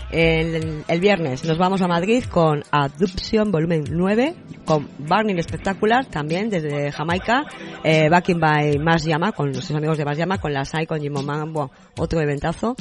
F: El, el viernes nos vamos a Madrid con Adoption Volumen nueve, con Burning Spectacular, también desde Jamaica, eh, Backing by Mas Llama, con nuestros amigos de Mas Llama, con la S A I, con Jimon Mambo, otro eventazo.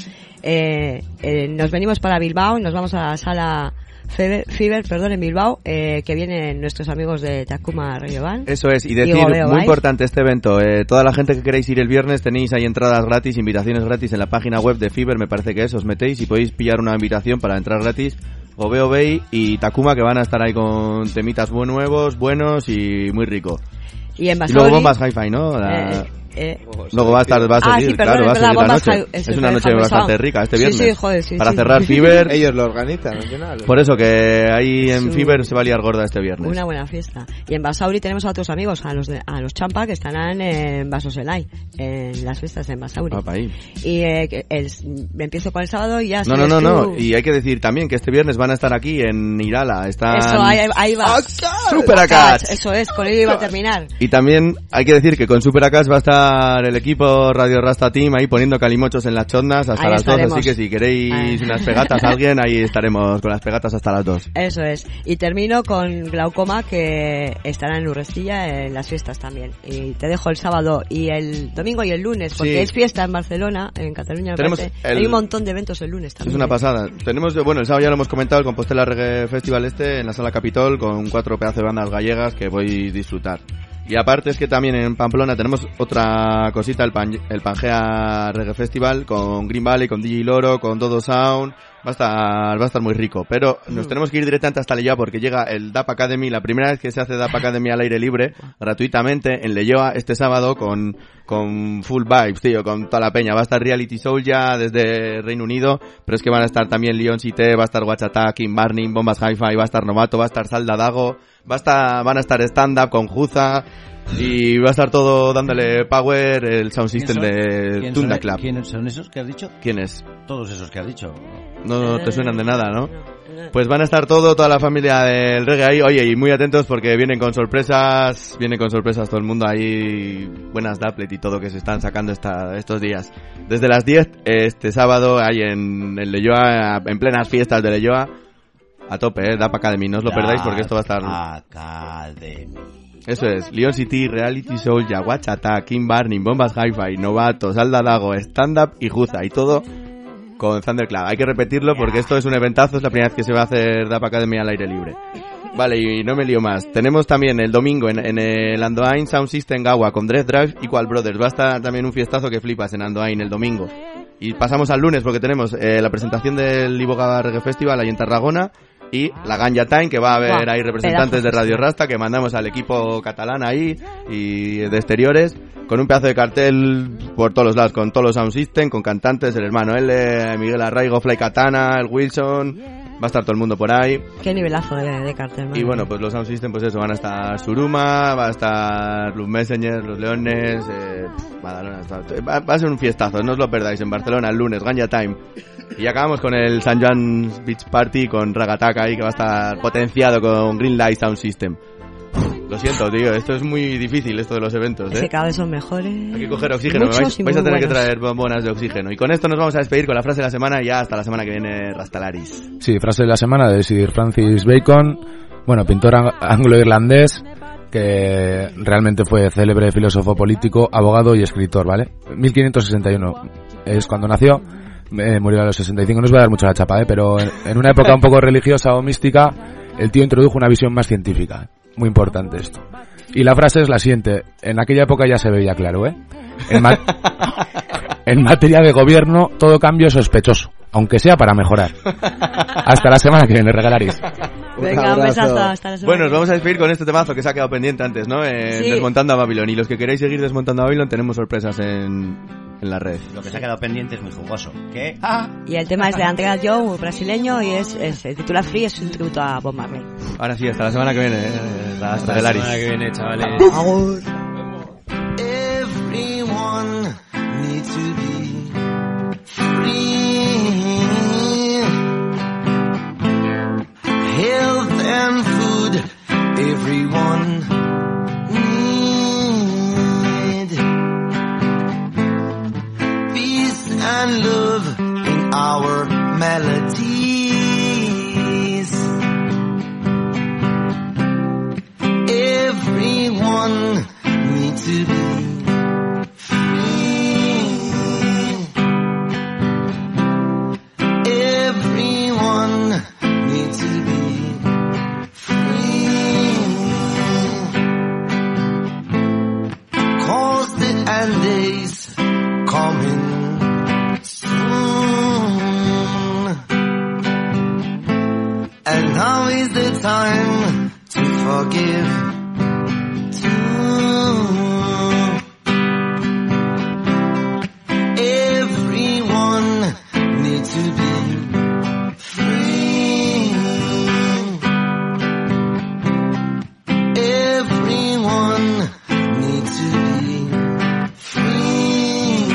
F: Eh, eh, nos venimos para Bilbao, nos vamos a la sala Fever, Fever perdón, en Bilbao, eh, que vienen nuestros amigos de Takuma Radio Band.
B: Eso es, y decir, y muy Vice. Importante este evento, eh, toda la gente que queréis ir el viernes tenéis ahí entradas gratis, invitaciones gratis en la página web de Fever, me parece que es, os metéis y podéis pillar una invitación para entrar gratis. Gobeo Bay y Takuma, que van a estar ahí con temitas muy nuevos, buenos y muy rico.
F: Y en
B: Basauri, y luego Bombas Hi-Fi, ¿no? La...
F: Eh, Eh,
B: Luego va a estar, va a seguir,
F: ah, sí, perdón,
B: claro, va a seguir la noche.
F: High,
B: es una noche bastante rica este viernes.
F: Sí, sí, joder, sí,
B: para
F: sí.
B: cerrar Fever.
A: Ellos lo organizan, al final.
B: Por eso que ahí en
F: sí.
B: Fever se va a liar gorda este viernes.
F: Una buena fiesta. Y en Basauri tenemos a otros amigos, a los de, a los Champa, que estarán en Basoselay, en las fiestas en Basauri.
B: Ah, ahí.
F: Y eh, el, empiezo con el sábado y ya.
B: No, no, no, no. Y hay que decir también que este viernes van a estar aquí en Irala. Están...
F: Eso, ahí, ahí va.
B: Super Acats.
F: Eso es, con ello iba a terminar.
B: Y también hay que decir que con Super Acats va a estar el equipo Radio Rasta Team ahí poniendo calimochos en las chondas hasta
F: ahí
B: las
F: estaremos.
B: dos, así que si queréis ahí. unas pegatas a alguien, ahí estaremos con las pegatas hasta las dos.
F: Eso es. Y termino con Glaucoma, que estará en Urrestilla en las fiestas también. Y te dejo el sábado y el domingo y el lunes, porque sí. es fiesta en Barcelona, en Cataluña.
B: Tenemos
F: el...
B: Hay
F: un montón de eventos el lunes también.
B: Es una pasada. Tenemos, bueno, el sábado ya lo hemos comentado, el Compostela Reggae Festival este en la Sala Capitol con cuatro pedazos de bandas gallegas que podéis disfrutar. Y aparte es que también en Pamplona tenemos otra cosita, el, Pan, el Pangea Reggae Festival con Green Valley, con D J Loro, con Dodo Sound. Va a estar, va a estar muy rico. Pero nos mm. tenemos que ir directamente hasta Leyoa porque llega el D A P Academy, la primera vez que se hace D A P Academy al aire libre, gratuitamente, en Leyoa este sábado con, con full vibes, tío, con toda la peña. Va a estar Reality Soul ya desde Reino Unido, pero es que van a estar también Leon Cité, va a estar Guachatá, Kim Barning, Bombas Hi-Fi, va a estar Novato, va a estar Salda Dago, va a estar, van a estar stand-up con Juza. Y va a estar todo dándole power el sound system de Tunda Club.
E: ¿Quiénes son esos que has dicho?
B: ¿Quiénes?
E: Todos esos que has dicho.
B: No te suenan de nada, ¿no? Pues van a estar todo, toda la familia del reggae ahí. Oye, y muy atentos porque vienen con sorpresas, vienen con sorpresas todo el mundo ahí. Buenas Daplet y todo que se están sacando esta, estos días. Desde las diez, este sábado, ahí en, en Leyoa, en plenas fiestas de Leyoa. A tope, eh, D A P Academy, no os lo perdáis porque esto va a estar...
E: Academy.
B: Eso es, Leon City, Reality Soul, Yaguachata, Kim Barning, Bombas Hi-Fi, Novato, Salda Dago, Stand Up y Juza, y todo con Thunderclap. Hay que repetirlo porque esto es un eventazo, es la primera vez que se va a hacer D A P Academy al aire libre. Vale, y no me lío más. Tenemos también el domingo en, en el Andoain Sound System Gawa con Dread Drive y Qual Brothers. Va a estar también un fiestazo que flipas en Andoain el domingo. Y pasamos al lunes porque tenemos eh, la presentación del Iboga Reggae Festival ahí en Tarragona. Y la Ganja Time, que va a haber wow, ahí representantes de Radio Rasta, que mandamos al equipo catalán ahí, y de exteriores, con un pedazo de cartel por todos los lados, con todos los sound system, con cantantes, el hermano L, Miguel Arraigo, Fly Katana, el Wilson, va a estar todo el mundo por ahí.
F: Qué nivelazo de, de cartel,
B: y bueno, pues los sound system, pues eso, van a estar Suruma, va a estar Blue Messenger, Los Leones, eh, Badalona, va, va a ser un fiestazo, no os lo perdáis, en Barcelona el lunes, Ganja Time. Y acabamos con el San John's Beach Party con Ragataka ahí, que va a estar potenciado con Green Light Sound System. Lo siento, tío, esto es muy difícil, esto de los eventos, ¿eh?
F: Es que cada vez son mejores.
B: Hay que coger oxígeno, vais, vais a tener buenos. que traer bombonas de oxígeno. Y con esto nos vamos a despedir con la frase de la semana y ya hasta la semana que viene, Rastalaris.
Q: Sí, frase de la semana de Sir Francis Bacon, bueno, pintor anglo-irlandés, que realmente fue célebre filósofo político, abogado y escritor, ¿vale? mil quinientos sesenta y uno es cuando nació. Eh, murió a los sesenta y cinco, no os voy a dar mucho la chapa, ¿eh? Pero en, en una época un poco religiosa o mística, el tío introdujo una visión más científica. Muy importante esto. Y la frase es la siguiente. En aquella época ya se veía claro, ¿eh? En, ma- en materia de gobierno, todo cambio es sospechoso, aunque sea para mejorar. Hasta la semana que viene, regalaris.
F: Venga, un besazo, hasta la semana.
B: Bueno, nos vamos a despedir con este temazo que se ha quedado pendiente antes, ¿no? Eh,
F: Sí.
B: Desmontando a Babylon. Y los que queréis seguir desmontando a Babylon, tenemos sorpresas en, en la red.
E: Lo que se ha quedado pendiente es muy jugoso. ¿Qué?
F: Y el tema es de Andrea Joe, brasileño, y es, es se titula Free, es un tributo a Bob Marley.
B: Ahora sí, hasta la semana que viene. Eh, hasta
G: Hasta la
B: Regalaris.
G: semana que viene, chavales.
F: Agur.
M: Everyone needs to be free. Health and food, everyone need. Peace and love in our melodies. Everyone needs to be free. Everyone needs to be free. 'Cause the end is coming soon. And now is the time to forgive. Everyone needs to be free. Everyone needs to be free.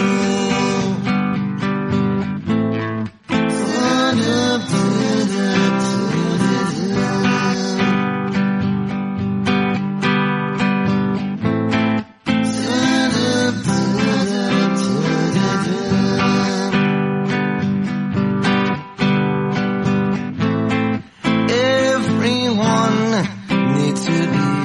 M: Everyone needs to be